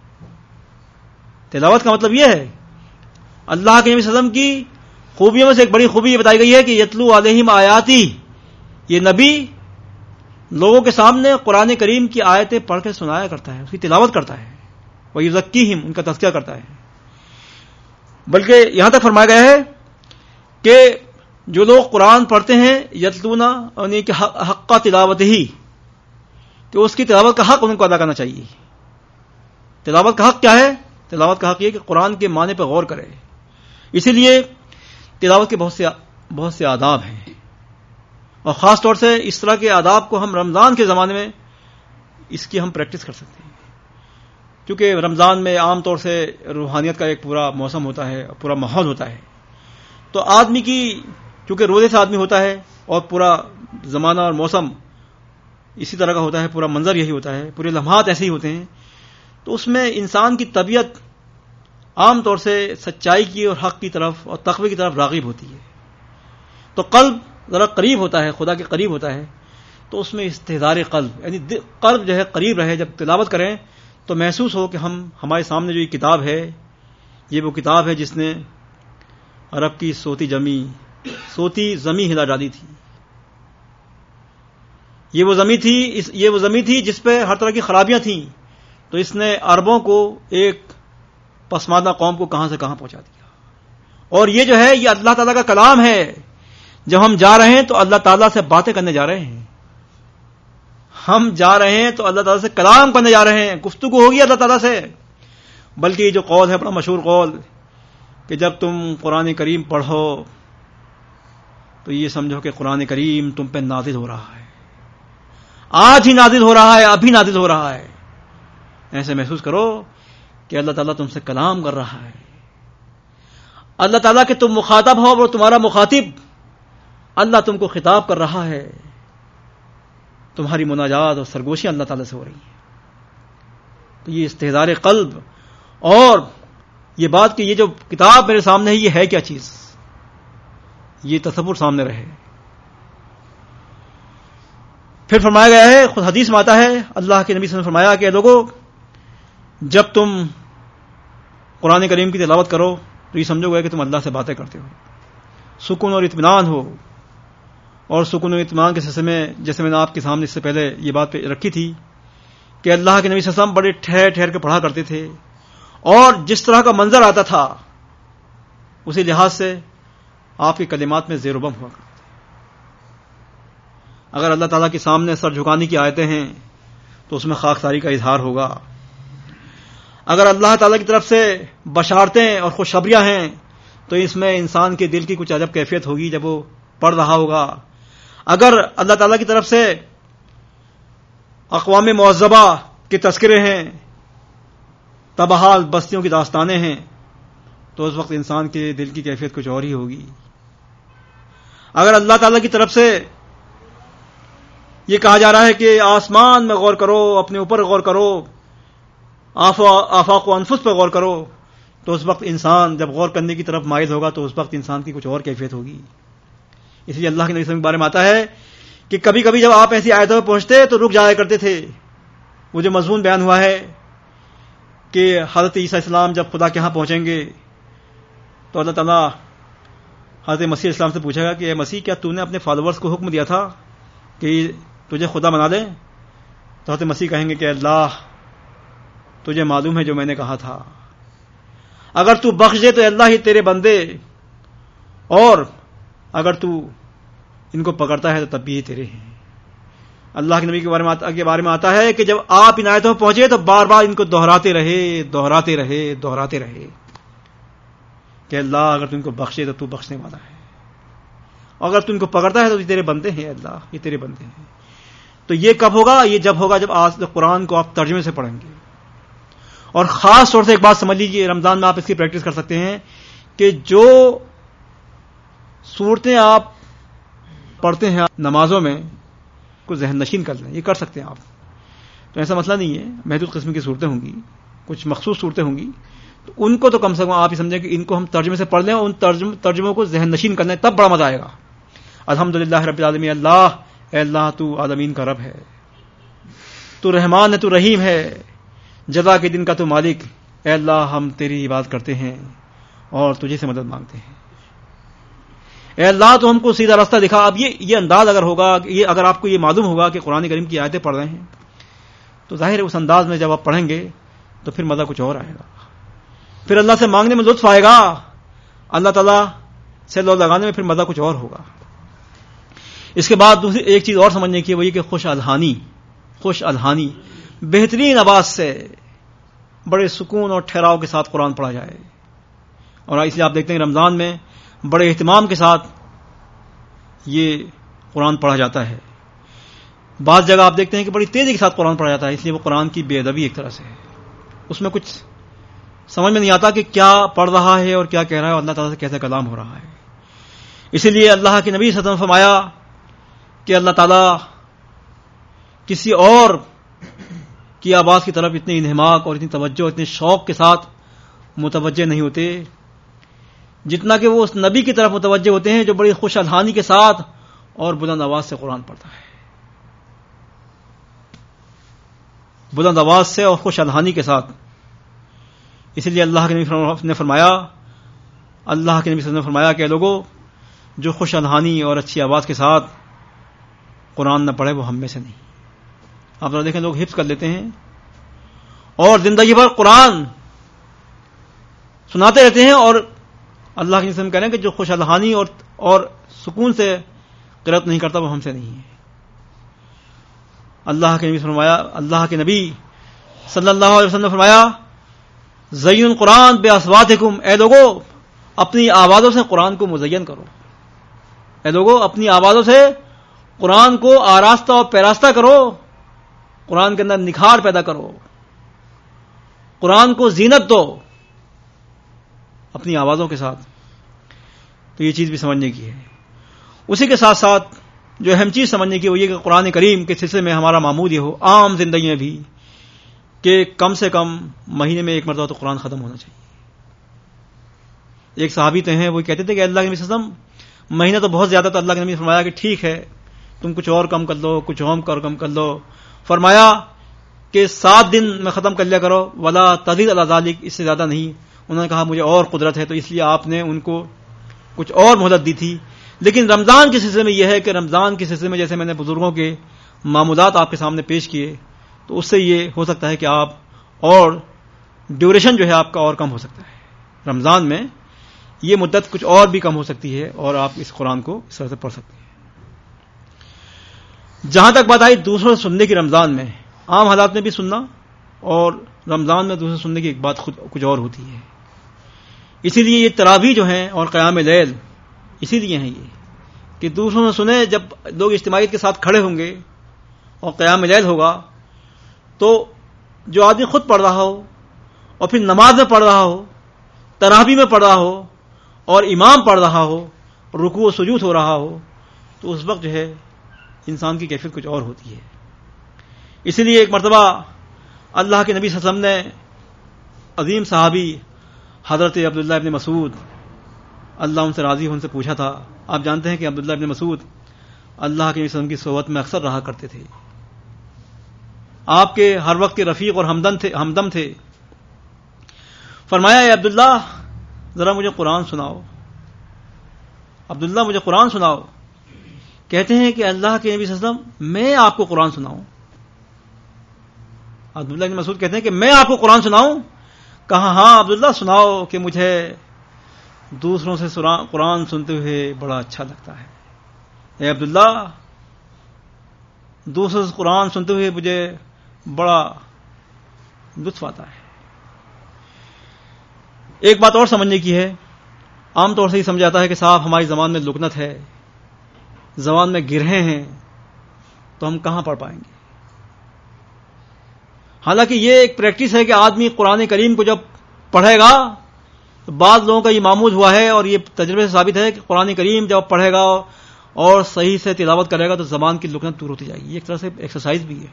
تلاوت کا مطلب یہ ہے، اللہ کے نبی صلی اللہ علیہ وسلم کی خوبیوں میں سے ایک بڑی خوبی یہ بتائی گئی ہے کہ یتلو علیہم آیاتی، یہ نبی لوگوں کے سامنے قرآن کریم کی آیتیں پڑھ کے سنایا کرتا ہے، اس کی تلاوت کرتا ہے، وَيُزَكِّيهِمْ، ان کا تزکیہ کرتا ہے۔ بلکہ یہاں تک فرمایا گیا ہے کہ جو لوگ قرآن پڑھتے ہیں یتلونا، یعنی کہ حق تلاوت ہی، کہ اس کی تلاوت کا حق ان کو ادا کرنا چاہیے۔ تلاوت کا حق کیا ہے؟ تلاوت کا حق یہ کہ قرآن کے معنی پہ غور کرے۔ اسی لیے تلاوت کے بہت سے آداب ہیں، اور خاص طور سے اس طرح کے آداب کو ہم رمضان کے زمانے میں اس کی ہم پریکٹس کر سکتے ہیں، کیونکہ رمضان میں عام طور سے روحانیت کا ایک پورا موسم ہوتا ہے، پورا ماحول ہوتا ہے، تو آدمی کی چونکہ روزے سے آدمی ہوتا ہے اور پورا زمانہ اور موسم اسی طرح کا ہوتا ہے، پورا منظر یہی ہوتا ہے، پورے لمحات ایسے ہی ہوتے ہیں، تو اس میں انسان کی طبیعت عام طور سے سچائی کی اور حق کی طرف اور تقوی کی طرف راغب ہوتی ہے، تو قلب ذرا قریب ہوتا ہے، خدا کے قریب ہوتا ہے، تو اس میں استحضار قلب، یعنی قلب جو ہے قریب رہے، جب تلاوت کریں تو محسوس ہو کہ ہمارے سامنے جو یہ کتاب ہے، یہ وہ کتاب ہے جس نے عرب کی صوتی زمیں ہلا ڈالی تھی۔ یہ وہ زمیں تھی جس پہ ہر طرح کی خرابیاں تھیں، تو اس نے عربوں کو، ایک پسماندہ قوم کو کہاں سے کہاں پہنچا دیا۔ اور یہ جو ہے یہ اللہ تعالیٰ کا کلام ہے، جب ہم جا رہے ہیں تو اللہ تعالیٰ سے باتیں کرنے جا رہے ہیں، ہم جا رہے ہیں تو اللہ تعالیٰ سے کلام کرنے جا رہے ہیں، گفتگو ہوگی اللہ تعالیٰ سے۔ بلکہ یہ جو قول ہے بڑا مشہور قول کہ جب تم قرآن کریم پڑھو تو یہ سمجھو کہ قرآن کریم تم پہ نازل ہو رہا ہے، آج ہی نازل ہو رہا ہے، ابھی نازل ہو رہا ہے. ایسے محسوس کرو کہ اللہ تعالیٰ تم سے کلام کر رہا ہے. اللہ تعالیٰ کہ تم مخاطب ہو اور تمہارا مخاطب اللہ تم کو خطاب کر رہا ہے. تمہاری مناجات اور سرگوشیاں اللہ تعالیٰ سے ہو رہی ہیں. تو یہ استحضار قلب اور یہ بات کہ یہ جو کتاب میرے سامنے ہے یہ ہے کیا چیز، یہ تصور سامنے رہے. پھر فرمایا گیا ہے، خود حدیث میں آتا ہے، اللہ کے نبی صلی اللہ علیہ وسلم نے فرمایا کہ لوگوں جب تم قرآن کریم کی تلاوت کرو تو یہ سمجھو گے کہ تم اللہ سے باتیں کرتے ہو، سکون اور اطمینان ہو. اور سکون و اطمینان کے سلسلے میں جیسے میں نے آپ کے سامنے اس سے پہلے یہ بات رکھی تھی کہ اللہ کے نبی صلی اللہ علیہ وسلم بڑے ٹھہر ٹھہر کے پڑھا کرتے تھے، اور جس طرح کا منظر آتا تھا اسی لحاظ سے آپ کے کلمات میں زیر و بم ہوا کرتے تھے. اگر اللہ تعالیٰ کے سامنے سر جھکانے کی آیتیں ہیں تو اس میں خاکساری کا اظہار ہوگا. اگر اللہ تعالیٰ کی طرف سے بشارتیں اور خوشخبریاں ہیں تو اس میں انسان کے دل کی کچھ عجب کیفیت ہوگی جب وہ پڑھ رہا ہوگا. اگر اللہ تعالیٰ کی طرف سے اقوام معذبہ کے تذکرے ہیں، تباہال بستیوں کی داستانیں ہیں، تو اس وقت انسان کے دل کی کیفیت کچھ اور ہی ہوگی. اگر اللہ تعالیٰ کی طرف سے یہ کہا جا رہا ہے کہ آسمان میں غور کرو، اپنے اوپر غور کرو، آفاق و انفس پر غور کرو، تو اس وقت انسان جب غور کرنے کی طرف مائل ہوگا تو اس وقت انسان کی کچھ اور کیفیت ہوگی. اس لیے اللہ کے نبی صلی اللہ علیہ وسلم کے بارے میں آتا ہے کہ کبھی کبھی جب آپ ایسی آیتوں پہ پہنچتے تو رک جایا کرتے تھے. وہ جو مضمون بیان ہوا ہے کہ حضرت عیسیٰ السلام جب خدا کے ہاں پہنچیں گے تو اللہ تعالیٰ حضرت مسیح السلام سے پوچھے گا کہ اے مسیح، کیا تو نے اپنے فالوورز کو حکم دیا تھا کہ تجھے خدا بنا دیں؟ تو حضرت مسیح کہیں گے کہ اللہ تجھے معلوم ہے جو میں نے کہا تھا، اگر تو بخش دے تو اللہ ہی تیرے بندے، اور اگر تو ان کو پکڑتا ہے تو تب بھی یہ تیرے ہیں. اللہ کے نبی کے بارے میں آتا ہے کہ جب آپ ان آیتوں پہنچے تو بار بار ان کو دہراتے رہے کہ اللہ اگر تم کو بخشے تو بخشنے والا ہے، اور اگر تم کو پکڑتا ہے تو یہ تیرے بندے ہیں. اللہ یہ تیرے بندے ہیں. تو یہ کب ہوگا؟ یہ جب ہوگا جب آج قرآن کو آپ ترجمے سے پڑھیں گے. اور خاص طور سے ایک بات سمجھ لیجیے، رمضان میں آپ اس کی پریکٹس کر سکتے ہیں کہ جو صورتیں آپ پڑھتے ہیں نمازوں میں کو ذہن نشین کر لیں. یہ کر سکتے ہیں آپ. تو ایسا مسئلہ نہیں ہے، محدود قسم کی صورتیں ہوں گی، کچھ مخصوص صورتیں ہوں گی، تو ان کو تو کم سے کم آپ یہ سمجھیں کہ ان کو ہم ترجمے سے پڑھ لیں اور ان ترجموں کو ذہن نشین کرنا ہے، تب بڑا مزہ آئے گا. الحمدللہ رب العالمین، اللہ اے اللہ تو عالمین کا رب ہے، تو رحمان ہے، تو رحیم ہے، جزا کے دن کا تو مالک. اے اللہ ہم تیری عبادت کرتے ہیں اور تجھے سے مدد مانگتے ہیں. اے اللہ تو ہم کو سیدھا راستہ دکھا. اب یہ انداز اگر ہوگا، یہ اگر آپ کو یہ معلوم ہوگا کہ قرآن کریم کی آیتیں پڑھ رہے ہیں تو ظاہر ہے اس انداز میں جب آپ پڑھیں گے تو پھر مزہ کچھ اور آئے گا، پھر اللہ سے مانگنے میں لطف آئے گا، اللہ تعالیٰ سے لو لگانے میں پھر مزہ کچھ اور ہوگا. اس کے بعد دوسری ایک چیز اور سمجھنے کی ہے، وہ یہ کہ خوش الحانی بہترین آواز سے بڑے سکون اور ٹھہراؤ کے ساتھ قرآن پڑھا جائے. اور اس لیے آپ دیکھتے ہیں رمضان میں بڑے اہتمام کے ساتھ یہ قرآن پڑھا جاتا ہے. بعض جگہ آپ دیکھتے ہیں کہ بڑی تیزی کے ساتھ قرآن پڑھا جاتا ہے، اس لیے وہ قرآن کی بے ادبی ایک طرح سے ہے. اس میں کچھ سمجھ میں نہیں آتا کہ کیا پڑھ رہا ہے اور کیا کہہ رہا ہے اور اللہ تعالیٰ سے کیسے کلام ہو رہا ہے. اسی لیے اللہ کے نبی صلی اللہ علیہ وسلم نے فرمایا کہ اللہ تعالیٰ کسی اور کی آواز کی طرف اتنی انہماک اور اتنی توجہ، اتنے شوق کے ساتھ متوجہ نہیں ہوتے جتنا کہ وہ اس نبی کی طرف متوجہ ہوتے ہیں جو بڑی خوش الحانی کے ساتھ اور بلند آواز سے قرآن پڑھتا ہے. بلند آواز سے اور خوش الحانی کے ساتھ. اسی لیے اللہ کے نبی صلی اللہ علیہ وسلم نے فرمایا کہ لوگوں جو خوش الحانی اور اچھی آواز کے ساتھ قرآن نہ پڑھے وہ ہم میں سے نہیں. آپ ذرا دیکھیں، لوگ حفظ کر لیتے ہیں اور زندگی بھر قرآن سناتے رہتے ہیں، اور اللہ کے نبی کہہ رہے ہیں کہ جو خوش الحانی اور سکون سے قرأت نہیں کرتا وہ ہم سے نہیں ہے. اللہ کے نبی صلی اللہ علیہ وسلم نے فرمایا زین القرآن بأصواتکم، اے لوگو اپنی آوازوں سے قرآن کو مزین کرو. اے لوگوں، اپنی آوازوں سے قرآن کو آراستہ اور پیراستہ کرو، قرآن کے اندر نکھار پیدا کرو، قرآن کو زینت دو اپنی آوازوں کے ساتھ. تو یہ چیز بھی سمجھنے کی ہے. اسی کے ساتھ ساتھ جو اہم چیز سمجھنے کی وہ یہ کہ قرآن کریم کے سلسلے میں ہمارا معمول یہ ہو عام زندگی میں بھی کہ کم سے کم مہینے میں ایک مرتبہ تو قرآن ختم ہونا چاہیے. ایک صحابی تو ہیں، وہ کہتے تھے کہ اللہ کے نبی صلی اللہ علیہ وسلم مہینہ تو بہت زیادہ، تو اللہ کے نبی نے فرمایا کہ ٹھیک ہے تم کچھ اور کم کر لو، کچھ اور کم کر لو. فرمایا کہ 7 دن میں ختم کر لیا کرو، ولا تزید علی ذلک، اس سے زیادہ نہیں. انہوں نے کہا مجھے اور قدرت ہے، تو اس لیے آپ نے ان کو کچھ اور مہلت دی تھی. لیکن رمضان کے سلسلے میں یہ ہے کہ رمضان کے سلسلے میں جیسے میں نے بزرگوں کے معمولات آپ کے سامنے پیش کیے، تو اس سے یہ ہو سکتا ہے کہ آپ اور ڈیوریشن جو ہے آپ کا اور کم ہو سکتا ہے. رمضان میں یہ مدت کچھ اور بھی کم ہو سکتی ہے اور آپ اس قرآن کو اس طرح سے پڑھ سکتے ہیں. جہاں تک بات آئی دوسروں سے سننے کی، رمضان میں عام حالات میں بھی سننا اور رمضان میں دوسروں سے سننے کی ایک بات خود کچھ اور ہوتی ہے. اسی لیے یہ تراویح جو ہیں اور قیام لیل اسی لیے ہیں یہ کہ دوسروں سے سنیں. جب لوگ اجتماعیت کے ساتھ کھڑے ہوں گے اور قیام لیل ہوگا تو جو آدمی خود پڑھ رہا ہو اور پھر نماز میں پڑھ رہا ہو، تراویح میں پڑھ رہا ہو اور امام پڑھ رہا ہو، رکوع و سجود ہو رہا ہو، تو اس وقت جو ہے انسان کی کیفیت کچھ اور ہوتی ہے. اسی لیے ایک مرتبہ اللہ کے نبی صلی اللہ علیہ وسلم نے عظیم صحابی حضرت عبداللہ ابن مسعود اللہ ان سے راضی ہو ان سے پوچھا تھا. آپ جانتے ہیں کہ عبداللہ ابن مسعود اللہ کے نبی صلی اللہ علیہ وسلم کی صحبت میں اکثر رہا کرتے تھے، آپ کے ہر وقت کے رفیق اور ہمدم تھے. فرمایا اے عبداللہ ذرا مجھے قرآن سناؤ. عبداللہ مجھے قرآن سناؤ. کہتے ہیں کہ اللہ کے نبی صلی اللہ علیہ وسلم میں آپ کو قرآن سناؤں؟ عبداللہ بن مسعود کہتے ہیں کہ میں آپ کو قرآن سناؤں؟ کہا ہاں عبداللہ سناؤ کہ مجھے دوسروں سے قرآن سنتے ہوئے بڑا اچھا لگتا ہے. اے عبداللہ دوسروں سے قرآن سنتے ہوئے مجھے بڑا لطف آتا ہے. ایک بات اور سمجھنے کی ہے. عام طور سے ہی سمجھا جاتا ہے کہ صاحب ہماری زبان میں لکنت ہے، زبان میں گرہیں ہیں، تو ہم کہاں پڑھ پائیں گے. حالانکہ یہ ایک پریکٹس ہے کہ آدمی قرآن کریم کو جب پڑھے گا تو بعض لوگوں کا یہ معمول ہوا ہے اور یہ تجربے سے ثابت ہے کہ قرآن کریم جب پڑھے گا اور صحیح سے تلاوت کرے گا تو زبان کی لکنت دور ہوتی جائے گی. یہ ایک طرح سے ایکسرسائز بھی ہے.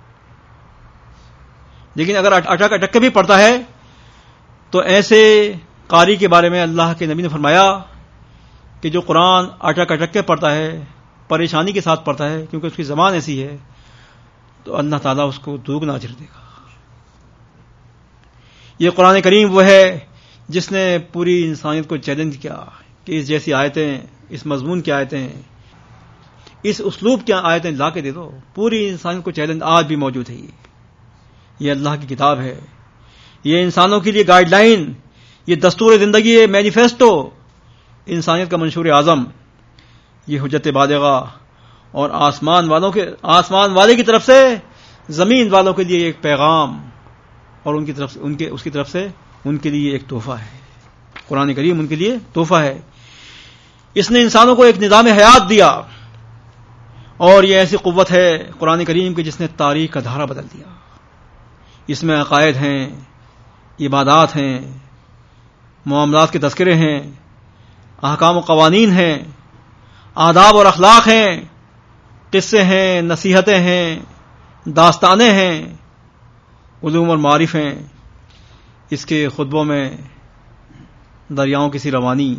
لیکن اگر اٹک اٹک کے بھی پڑھتا ہے تو ایسے قاری کے بارے میں اللہ کے نبی نے فرمایا کہ جو قرآن اٹک اٹک کے پڑھتا ہے، پریشانی کے ساتھ پڑھتا ہے کیونکہ اس کی زبان ایسی ہے، تو اللہ تعالیٰ اس کو دوگنا اجر دے گا. یہ قرآن کریم وہ ہے جس نے پوری انسانیت کو چیلنج کیا کہ اس جیسی آیتیں، اس مضمون کی آیتیں، اس اسلوب کی آیتیں لا کے دے دو. پوری انسانیت کو چیلنج آج بھی موجود ہے. یہ اللہ کی کتاب ہے، یہ انسانوں کے لیے گائیڈ لائن، یہ دستور زندگی، یہ مینیفیسٹو، انسانیت کا منشور اعظم، یہ حجت بالغہ اور آسمان والے کی طرف سے زمین والوں کے لیے ایک پیغام اور اس کی طرف سے ان کے لیے ایک تحفہ ہے. قرآن کریم ان کے لیے تحفہ ہے. اس نے انسانوں کو ایک نظام حیات دیا اور یہ ایسی قوت ہے قرآن کریم کی جس نے تاریخ کا دھارا بدل دیا. اس میں عقائد ہیں، عبادات ہیں، معاملات کے تذکرے ہیں، احکام و قوانین ہیں، آداب اور اخلاق ہیں، قصے ہیں، نصیحتیں ہیں، داستانیں ہیں، علوم اور معارف ہیں. اس کے خطبوں میں دریاؤں کی سی روانی،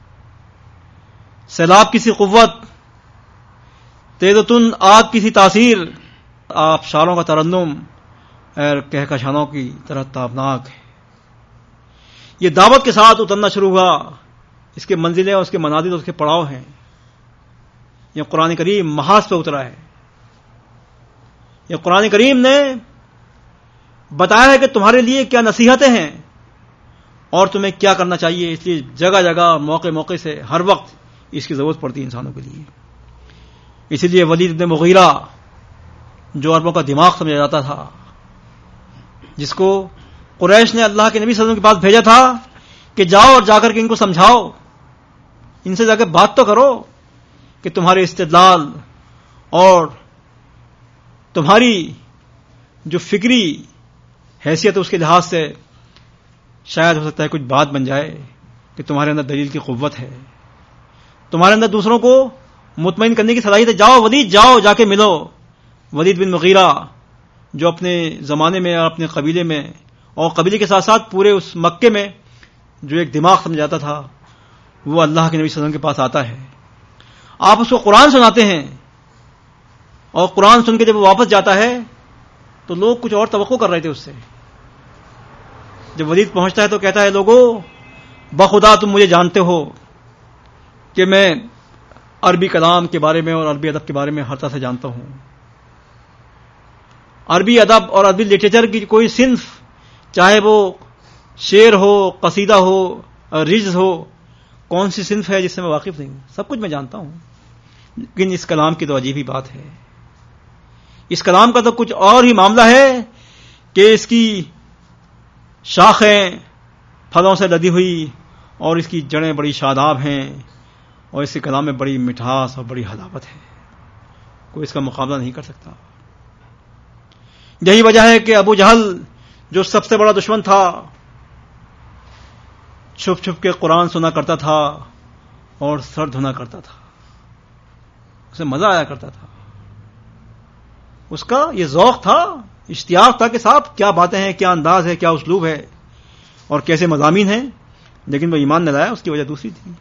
سیلاب کی سی قوت، تیز و تند آگ کی سی تاثیر، آبشاروں کا ترنم اور کہکشانوں کی طرح تابناک ہے. یہ دعوت کے ساتھ اترنا شروع ہوا. اس کے منزلیں اور اس کے منازل اور اس کے پڑاؤ ہیں. یہ قرآن کریم محاذ پہ اترا ہے. یہ قرآن کریم نے بتایا ہے کہ تمہارے لیے کیا نصیحتیں ہیں اور تمہیں کیا کرنا چاہیے. اس لیے جگہ جگہ موقع سے ہر وقت اس کی ضرورت پڑتی ہے انسانوں کے لیے. اسی لیے ولید بن مغیرہ جو عربوں کا دماغ سمجھا جاتا تھا، جس کو قریش نے اللہ کے نبی صلی اللہ علیہ وسلم کے پاس بھیجا تھا کہ جاؤ اور جا کر کے ان کو سمجھاؤ، ان سے جا کے بات تو کرو کہ تمہارے استدلال اور تمہاری جو فکری حیثیت ہے اس کے لحاظ سے شاید ہو سکتا ہے کچھ بات بن جائے کہ تمہارے اندر دلیل کی قوت ہے، تمہارے اندر دوسروں کو مطمئن کرنے کی صلاحیت ہے. جاؤ ولید، جاؤ جا کے ملو. ولید بن مغیرہ جو اپنے زمانے میں اور اپنے قبیلے میں اور قبیلے کے ساتھ ساتھ پورے اس مکے میں جو ایک دماغ سمجھاتا تھا، وہ اللہ کے نبی صلی اللہ علیہ وسلم کے پاس آتا ہے. آپ اس کو قرآن سناتے ہیں اور قرآن سن کے جب وہ واپس جاتا ہے تو لوگ کچھ اور توقع کر رہے تھے اس سے. جب ولید پہنچتا ہے تو کہتا ہے لوگوں بخدا تم مجھے جانتے ہو کہ میں عربی کلام کے بارے میں اور عربی ادب کے بارے میں ہر طرح سے جانتا ہوں. عربی ادب اور عربی لٹریچر کی کوئی صنف، چاہے وہ شعر ہو، قصیدہ ہو، رجز ہو، کون سی صنف ہے جس سے میں واقف نہیں ہوں؟ سب کچھ میں جانتا ہوں. لیکن اس کلام کی تو عجیب ہی بات ہے. اس کلام کا تو کچھ اور ہی معاملہ ہے کہ اس کی شاخیں پھلوں سے لدی ہوئی اور اس کی جڑیں بڑی شاداب ہیں اور اس کے کلام میں بڑی مٹھاس اور بڑی حلاوت ہے. کوئی اس کا مقابلہ نہیں کر سکتا. یہی وجہ ہے کہ ابو جہل جو سب سے بڑا دشمن تھا، چھپ چھپ کے قرآن سنا کرتا تھا اور سر دھنا کرتا تھا. اسے مزہ آیا کرتا تھا. اس کا یہ ذوق تھا، اشتیاق تھا کہ صاحب کیا باتیں ہیں، کیا انداز ہے، کیا اسلوب ہے اور کیسے مضامین ہیں. لیکن وہ ایمان نہ لایا، اس کی وجہ دوسری تھی.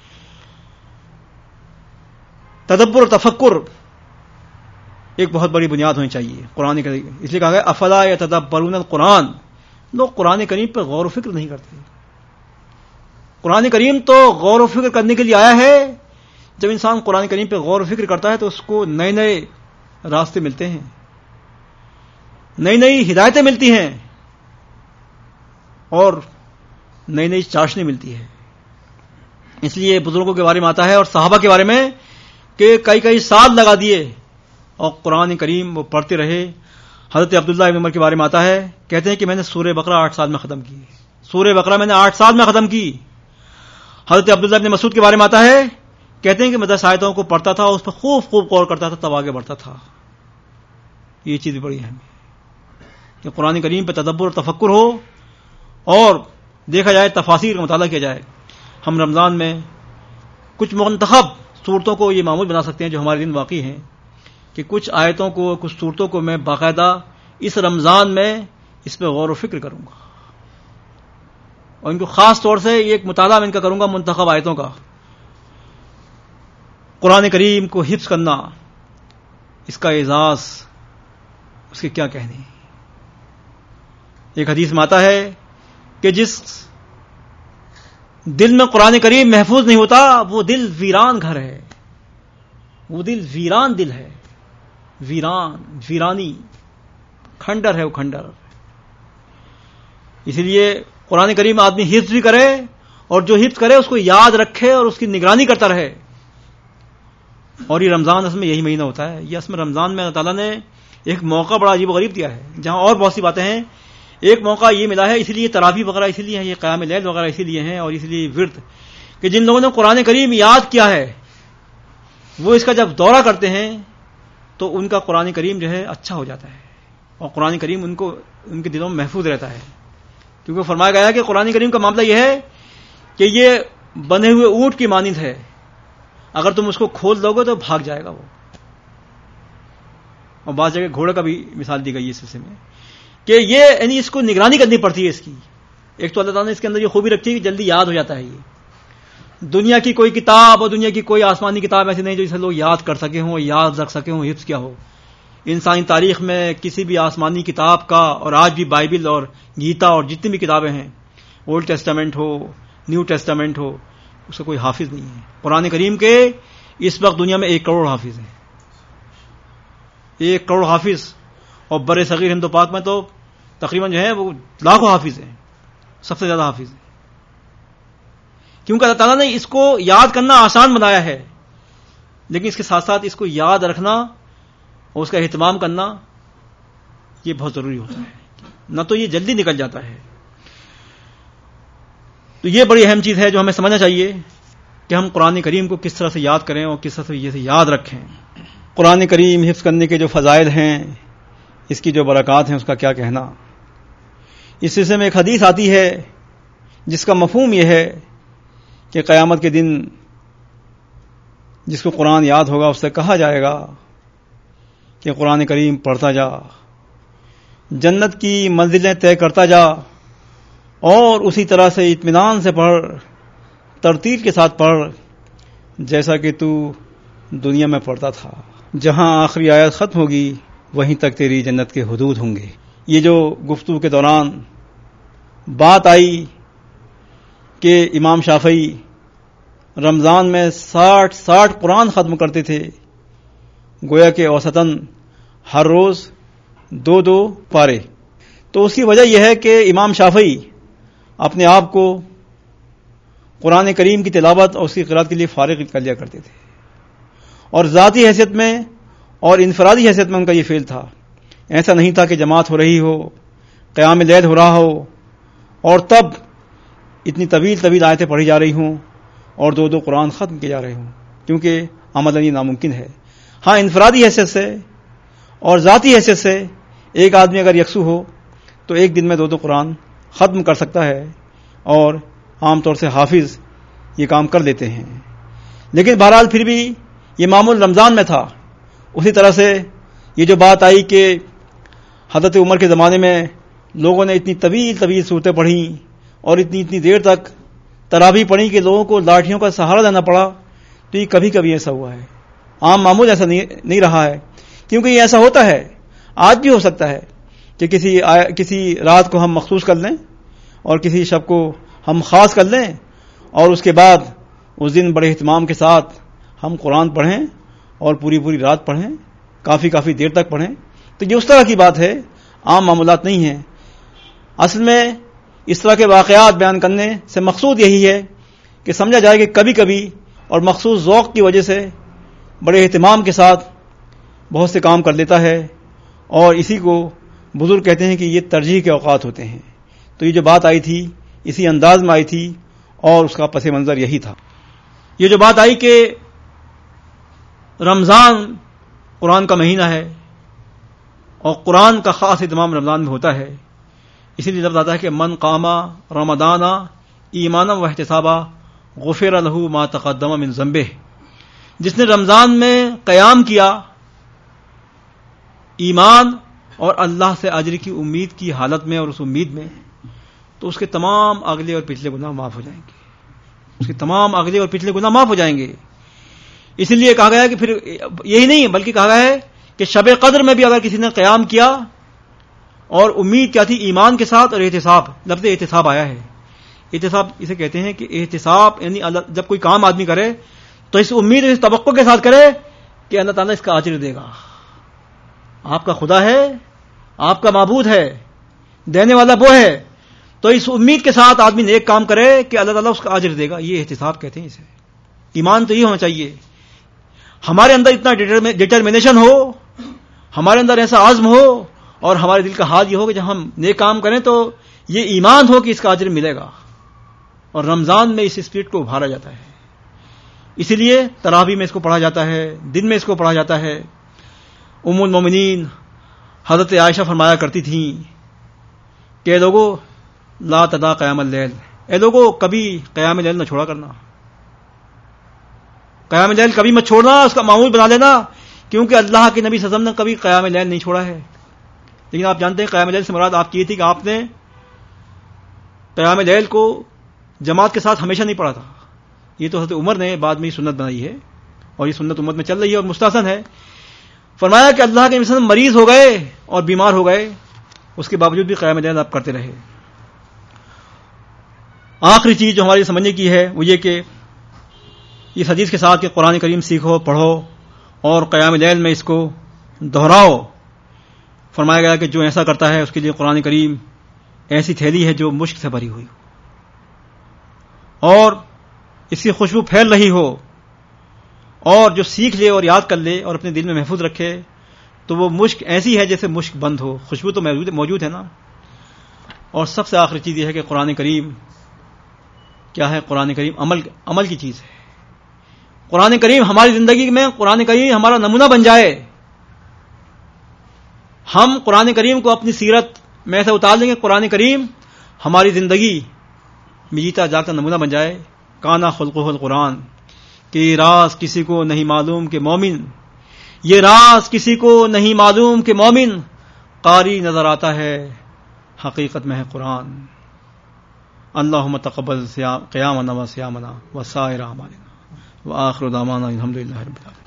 تدبر اور تفکر ایک بہت بڑی بنیاد ہونی چاہیے قرآن کریم. اس لیے کہا گیا افلا یتدبرون القرآن. لوگ قرآن کریم پر غور و فکر نہیں کرتے. قرآن کریم تو غور و فکر کرنے کے لیے آیا ہے. جب انسان قرآن کریم پہ غور و فکر کرتا ہے تو اس کو نئے نئے راستے ملتے ہیں، نئی نئی ہدایتیں ملتی ہیں اور نئی نئی چاشنی ملتی ہے. اس لیے بزرگوں کے بارے میں آتا ہے اور صحابہ کے بارے میں کہ کئی کئی سال لگا دیے اور قرآن کریم وہ پڑھتے رہے. حضرت عبداللہ ابن عمر کے بارے میں آتا ہے، کہتے ہیں کہ میں نے سورہ بقرہ 8 سال میں ختم کی. سورہ بقرہ میں نے 8 سال میں ختم کی. حضرت عبداللہ ابن مسعود کے بارے میں آتا ہے، کہتے ہیں کہ میں 10 آیتوں کو پڑھتا تھا اور اس پر خوب خوب غور کرتا تھا تب آگے بڑھتا تھا. یہ چیز بھی بڑی اہم ہے کہ قرآن کریم پہ تدبر اور تفکر ہو اور دیکھا جائے، تفاسیر کا مطالعہ کیا جائے. ہم رمضان میں کچھ منتخب صورتوں کو یہ معمول بنا سکتے ہیں جو ہمارے دن واقعی ہیں کہ کچھ آیتوں کو، کچھ صورتوں کو میں باقاعدہ اس رمضان میں اس پہ غور و فکر کروں گا اور ان کو خاص طور سے ایک مطالعہ میں ان کا کروں گا منتخب آیتوں کا. قرآن کریم کو حفظ کرنا، اس کا اعزاز، اس کے کیا کہنے. ایک حدیث میں آتا ہے کہ جس دل میں قرآن کریم محفوظ نہیں ہوتا وہ دل ویران گھر ہے. وہ دل ویران دل ہے، ویران، ویرانی، کھنڈر ہے وہ کھنڈر. اسی لیے قرآن کریم آدمی حفظ بھی کرے اور جو حفظ کرے اس کو یاد رکھے اور اس کی نگرانی کرتا رہے. اور یہ رمضان اصل میں یہی مہینہ ہوتا ہے. یہ اصل میں رمضان میں اللہ تعالیٰ نے ایک موقع بڑا عجیب و غریب دیا ہے جہاں اور بہت سی باتیں ہیں. ایک موقع یہ ملا ہے، اسی لیے تراویح وغیرہ اسی لیے ہیں، یہ قیام لیل وغیرہ اسی لیے ہیں اور اسی لیے ورد، کہ جن لوگوں نے قرآن کریم یاد کیا ہے وہ اس کا جب دورہ کرتے ہیں تو ان کا قرآن کریم جو ہے اچھا ہو جاتا ہے اور قرآن کریم ان کے دلوں میں محفوظ رہتا ہے. کیونکہ فرمایا گیا ہے کہ قرآن کریم کا معاملہ یہ ہے کہ یہ بنے ہوئے اونٹ کی مانند ہے، اگر تم اس کو کھول دو گے تو بھاگ جائے گا وہ. اور بعض جگہ گھوڑے کا بھی مثال دی گئی ہے اس سلسلے میں کہ یہ یعنی اس کو نگرانی کرنی پڑتی ہے اس کی. ایک تو اللہ تعالیٰ نے اس کے اندر یہ خوبی رکھی ہے کہ جلدی یاد ہو جاتا ہے. یہ دنیا کی کوئی کتاب اور دنیا کی کوئی آسمانی کتاب ایسی نہیں جو اسے لوگ یاد کر سکے ہوں، یاد رکھ سکے ہوں، حفظ کیا ہو. انسانی تاریخ میں کسی بھی آسمانی کتاب کا، اور آج بھی بائبل اور گیتا اور جتنی بھی کتابیں ہیں، اولڈ ٹیسٹامنٹ ہو، نیو ٹیسٹامنٹ ہو، اس کا کوئی حافظ نہیں ہے. قرآن کریم کے اس وقت دنیا میں 1 کروڑ حافظ ہیں. 1 کروڑ حافظ، اور بر صغیر ہند و پاک میں تو تقریباً جو ہے وہ لاکھوں حافظ ہیں، سب سے زیادہ حافظ ہیں. کیونکہ اللہ تعالیٰ نے اس کو یاد کرنا آسان بنایا ہے، لیکن اس کے ساتھ ساتھ اس کو یاد رکھنا اور اس کا اہتمام کرنا یہ بہت ضروری ہوتا ہے. نہ تو یہ جلدی نکل جاتا ہے. تو یہ بڑی اہم چیز ہے جو ہمیں سمجھنا چاہیے کہ ہم قرآن کریم کو کس طرح سے یاد کریں اور کس طرح سے یہ یاد رکھیں. قرآن کریم حفظ کرنے کے جو فضائل ہیں، اس کی جو برکات ہیں، اس کا کیا کہنا. اس سلسلے میں ایک حدیث آتی ہے جس کا مفہوم یہ ہے کہ قیامت کے دن جس کو قرآن یاد ہوگا اس سے کہا جائے گا کہ قرآن کریم پڑھتا جا، جنت کی منزلیں طے کرتا جا، اور اسی طرح سے اطمینان سے پڑھ، ترتیب کے ساتھ پڑھ جیسا کہ تو دنیا میں پڑھتا تھا. جہاں آخری آیت ختم ہوگی وہیں تک تیری جنت کے حدود ہوں گے. یہ جو گفتگو کے دوران بات آئی کہ امام شافعی رمضان میں 60 قرآن ختم کرتے تھے، گویا کہ اوسطاً ہر روز 2 پارے، تو اس کی وجہ یہ ہے کہ امام شافعی اپنے آپ کو قرآن کریم کی تلاوت اور اس کی قرأت کے لیے فارغ کر لیا کرتے تھے، اور ذاتی حیثیت میں اور انفرادی حیثیت میں ان کا یہ فعل تھا. ایسا نہیں تھا کہ جماعت ہو رہی ہو، قیام لیل ہو رہا ہو اور تب اتنی طویل آیتیں پڑھی جا رہی ہوں اور 2 قرآن ختم کیے جا رہے ہوں، کیونکہ عملاً یہ ناممکن ہے. ہاں، انفرادی حیثیت سے اور ذاتی حیثیت سے ایک آدمی اگر یکسو ہو تو ایک دن میں 2 قرآن ختم کر سکتا ہے، اور عام طور سے حافظ یہ کام کر لیتے ہیں. لیکن بہرحال پھر بھی یہ معمول رمضان میں تھا. اسی طرح سے یہ جو بات آئی کہ حضرت عمر کے زمانے میں لوگوں نے اتنی طویل صورتیں پڑھیں اور اتنی دیر تک تراویح پڑھی کہ لوگوں کو لاٹھیوں کا سہارا لینا پڑا، تو یہ کبھی ایسا ہوا ہے. عام معمول ایسا نہیں رہا ہے، کیونکہ یہ ایسا ہوتا ہے. آج بھی ہو سکتا ہے کہ کسی رات کو ہم مخصوص کر لیں اور کسی شب کو ہم خاص کر لیں، اور اس کے بعد اس دن بڑے اہتمام کے ساتھ ہم قرآن پڑھیں اور پوری رات پڑھیں، کافی دیر تک پڑھیں. تو یہ اس طرح کی بات ہے، عام معمولات نہیں ہیں. اصل میں اس طرح کے واقعات بیان کرنے سے مقصود یہی ہے کہ سمجھا جائے کہ کبھی اور مخصوص ذوق کی وجہ سے بڑے اہتمام کے ساتھ بہت سے کام کر لیتا ہے، اور اسی کو بزرگ کہتے ہیں کہ یہ ترجیح کے اوقات ہوتے ہیں. تو یہ جو بات آئی تھی اسی انداز میں آئی تھی، اور اس کا پس منظر یہی تھا. یہ جو بات آئی کہ رمضان قرآن کا مہینہ ہے اور قرآن کا خاص اہتمام رمضان میں ہوتا ہے، اسی لیے لفظ آتا ہے کہ من قام رمضان ایمانا و احتسابا غفر لہ ما تقدم من ذنبہ. جس نے رمضان میں قیام کیا ایمان اور اللہ سے اجر کی امید کی حالت میں، اور اس امید میں، تو اس کے تمام اگلے اور پچھلے گناہ معاف ہو جائیں گے. اس کے تمام اگلے اور پچھلے گناہ معاف ہو جائیں گے. اس لیے کہا گیا ہے کہ پھر یہی نہیں بلکہ کہا گیا ہے کہ شب قدر میں بھی اگر کسی نے قیام کیا اور امید کیا تھی ایمان کے ساتھ، اور احتساب، لفظ احتساب آیا ہے. احتساب اسے کہتے ہیں کہ احتساب یعنی جب کوئی کام آدمی کرے تو اس امید اس توقع کے ساتھ کرے کہ اللہ تعالیٰ اس کا اجر دے گا. آپ کا خدا ہے، آپ کا معبود ہے، دینے والا وہ ہے، تو اس امید کے ساتھ آدمی نیک کام کرے کہ اللہ تعالیٰ اس کا اجر دے گا. یہ احتساب کہتے ہیں اسے. ایمان تو یہ ہونا چاہیے، ہمارے اندر اتنا ڈٹرمنیشن ہو، ہمارے اندر ایسا عزم ہو، اور ہمارے دل کا حال یہ ہو کہ جب ہم نیک کام کریں تو یہ ایمان ہو کہ اس کا اجر ملے گا. اور رمضان میں اس اسپرٹ کو ابھارا جاتا ہے. اسی لیے تراویح میں اس کو پڑھا جاتا ہے، دن میں اس کو پڑھا جاتا ہے. ام المومنین حضرت عائشہ فرمایا کرتی تھیں کہ لوگوں لا تدا قیام اللیل، اے لوگوں کبھی قیام لیل نہ چھوڑا کرنا، قیام لیل کبھی مت چھوڑنا، اس کا معمول بنا لینا، کیونکہ اللہ کے نبی صلی اللہ علیہ وسلم نے کبھی قیام لیل نہیں چھوڑا ہے. لیکن آپ جانتے ہیں قیام لیل سے مراد آپ کی یہ تھی کہ آپ نے قیام لیل کو جماعت کے ساتھ ہمیشہ نہیں پڑھا تھا. یہ تو حضرت عمر نے بعد میں یہ سنت بنائی ہے، اور یہ سنت امت میں چل رہی ہے اور مستحسن ہے. فرمایا کہ اللہ کے نبی صلی اللہ علیہ وسلم مریض ہو گئے اور بیمار ہو گئے، اس کے باوجود بھی قیام لیل آپ کرتے رہے. آخری چیز جو ہماری سمجھنے کی ہے وہ یہ کہ اس حدیث کے ساتھ کہ قرآن کریم سیکھو، پڑھو اور قیام لیل میں اس کو دہراؤ. فرمایا گیا کہ جو ایسا کرتا ہے اس کے لیے قرآن کریم ایسی تھیلی ہے جو مشک سے بھری ہوئی ہو اور اس کی خوشبو پھیل رہی ہو، اور جو سیکھ لے اور یاد کر لے اور اپنے دل میں محفوظ رکھے تو وہ مشک ایسی ہے جیسے مشک بند ہو. خوشبو تو موجود ہے نا. اور سب سے آخری چیز یہ ہے کہ قرآن کریم کیا ہے قرآن کریم؟ عمل کی چیز ہے. قرآن کریم ہماری زندگی میں، قرآن کریم ہمارا نمونہ بن جائے. ہم قرآن کریم کو اپنی سیرت میں ایسے اتار لیں گے، قرآن کریم ہماری زندگی میں جیتا جاگتا نمونہ بن جائے. کانا خلقہ القرآن، کہ یہ راز کسی کو نہیں معلوم کہ مومن، یہ راز کسی کو نہیں معلوم کہ مومن قاری نظر آتا ہے، حقیقت میں ہے قرآن. اللہم تقبل قیامنا و سیامنا و سائر اعمالنا وآخر دعوانا الحمدللہ رب العالمین.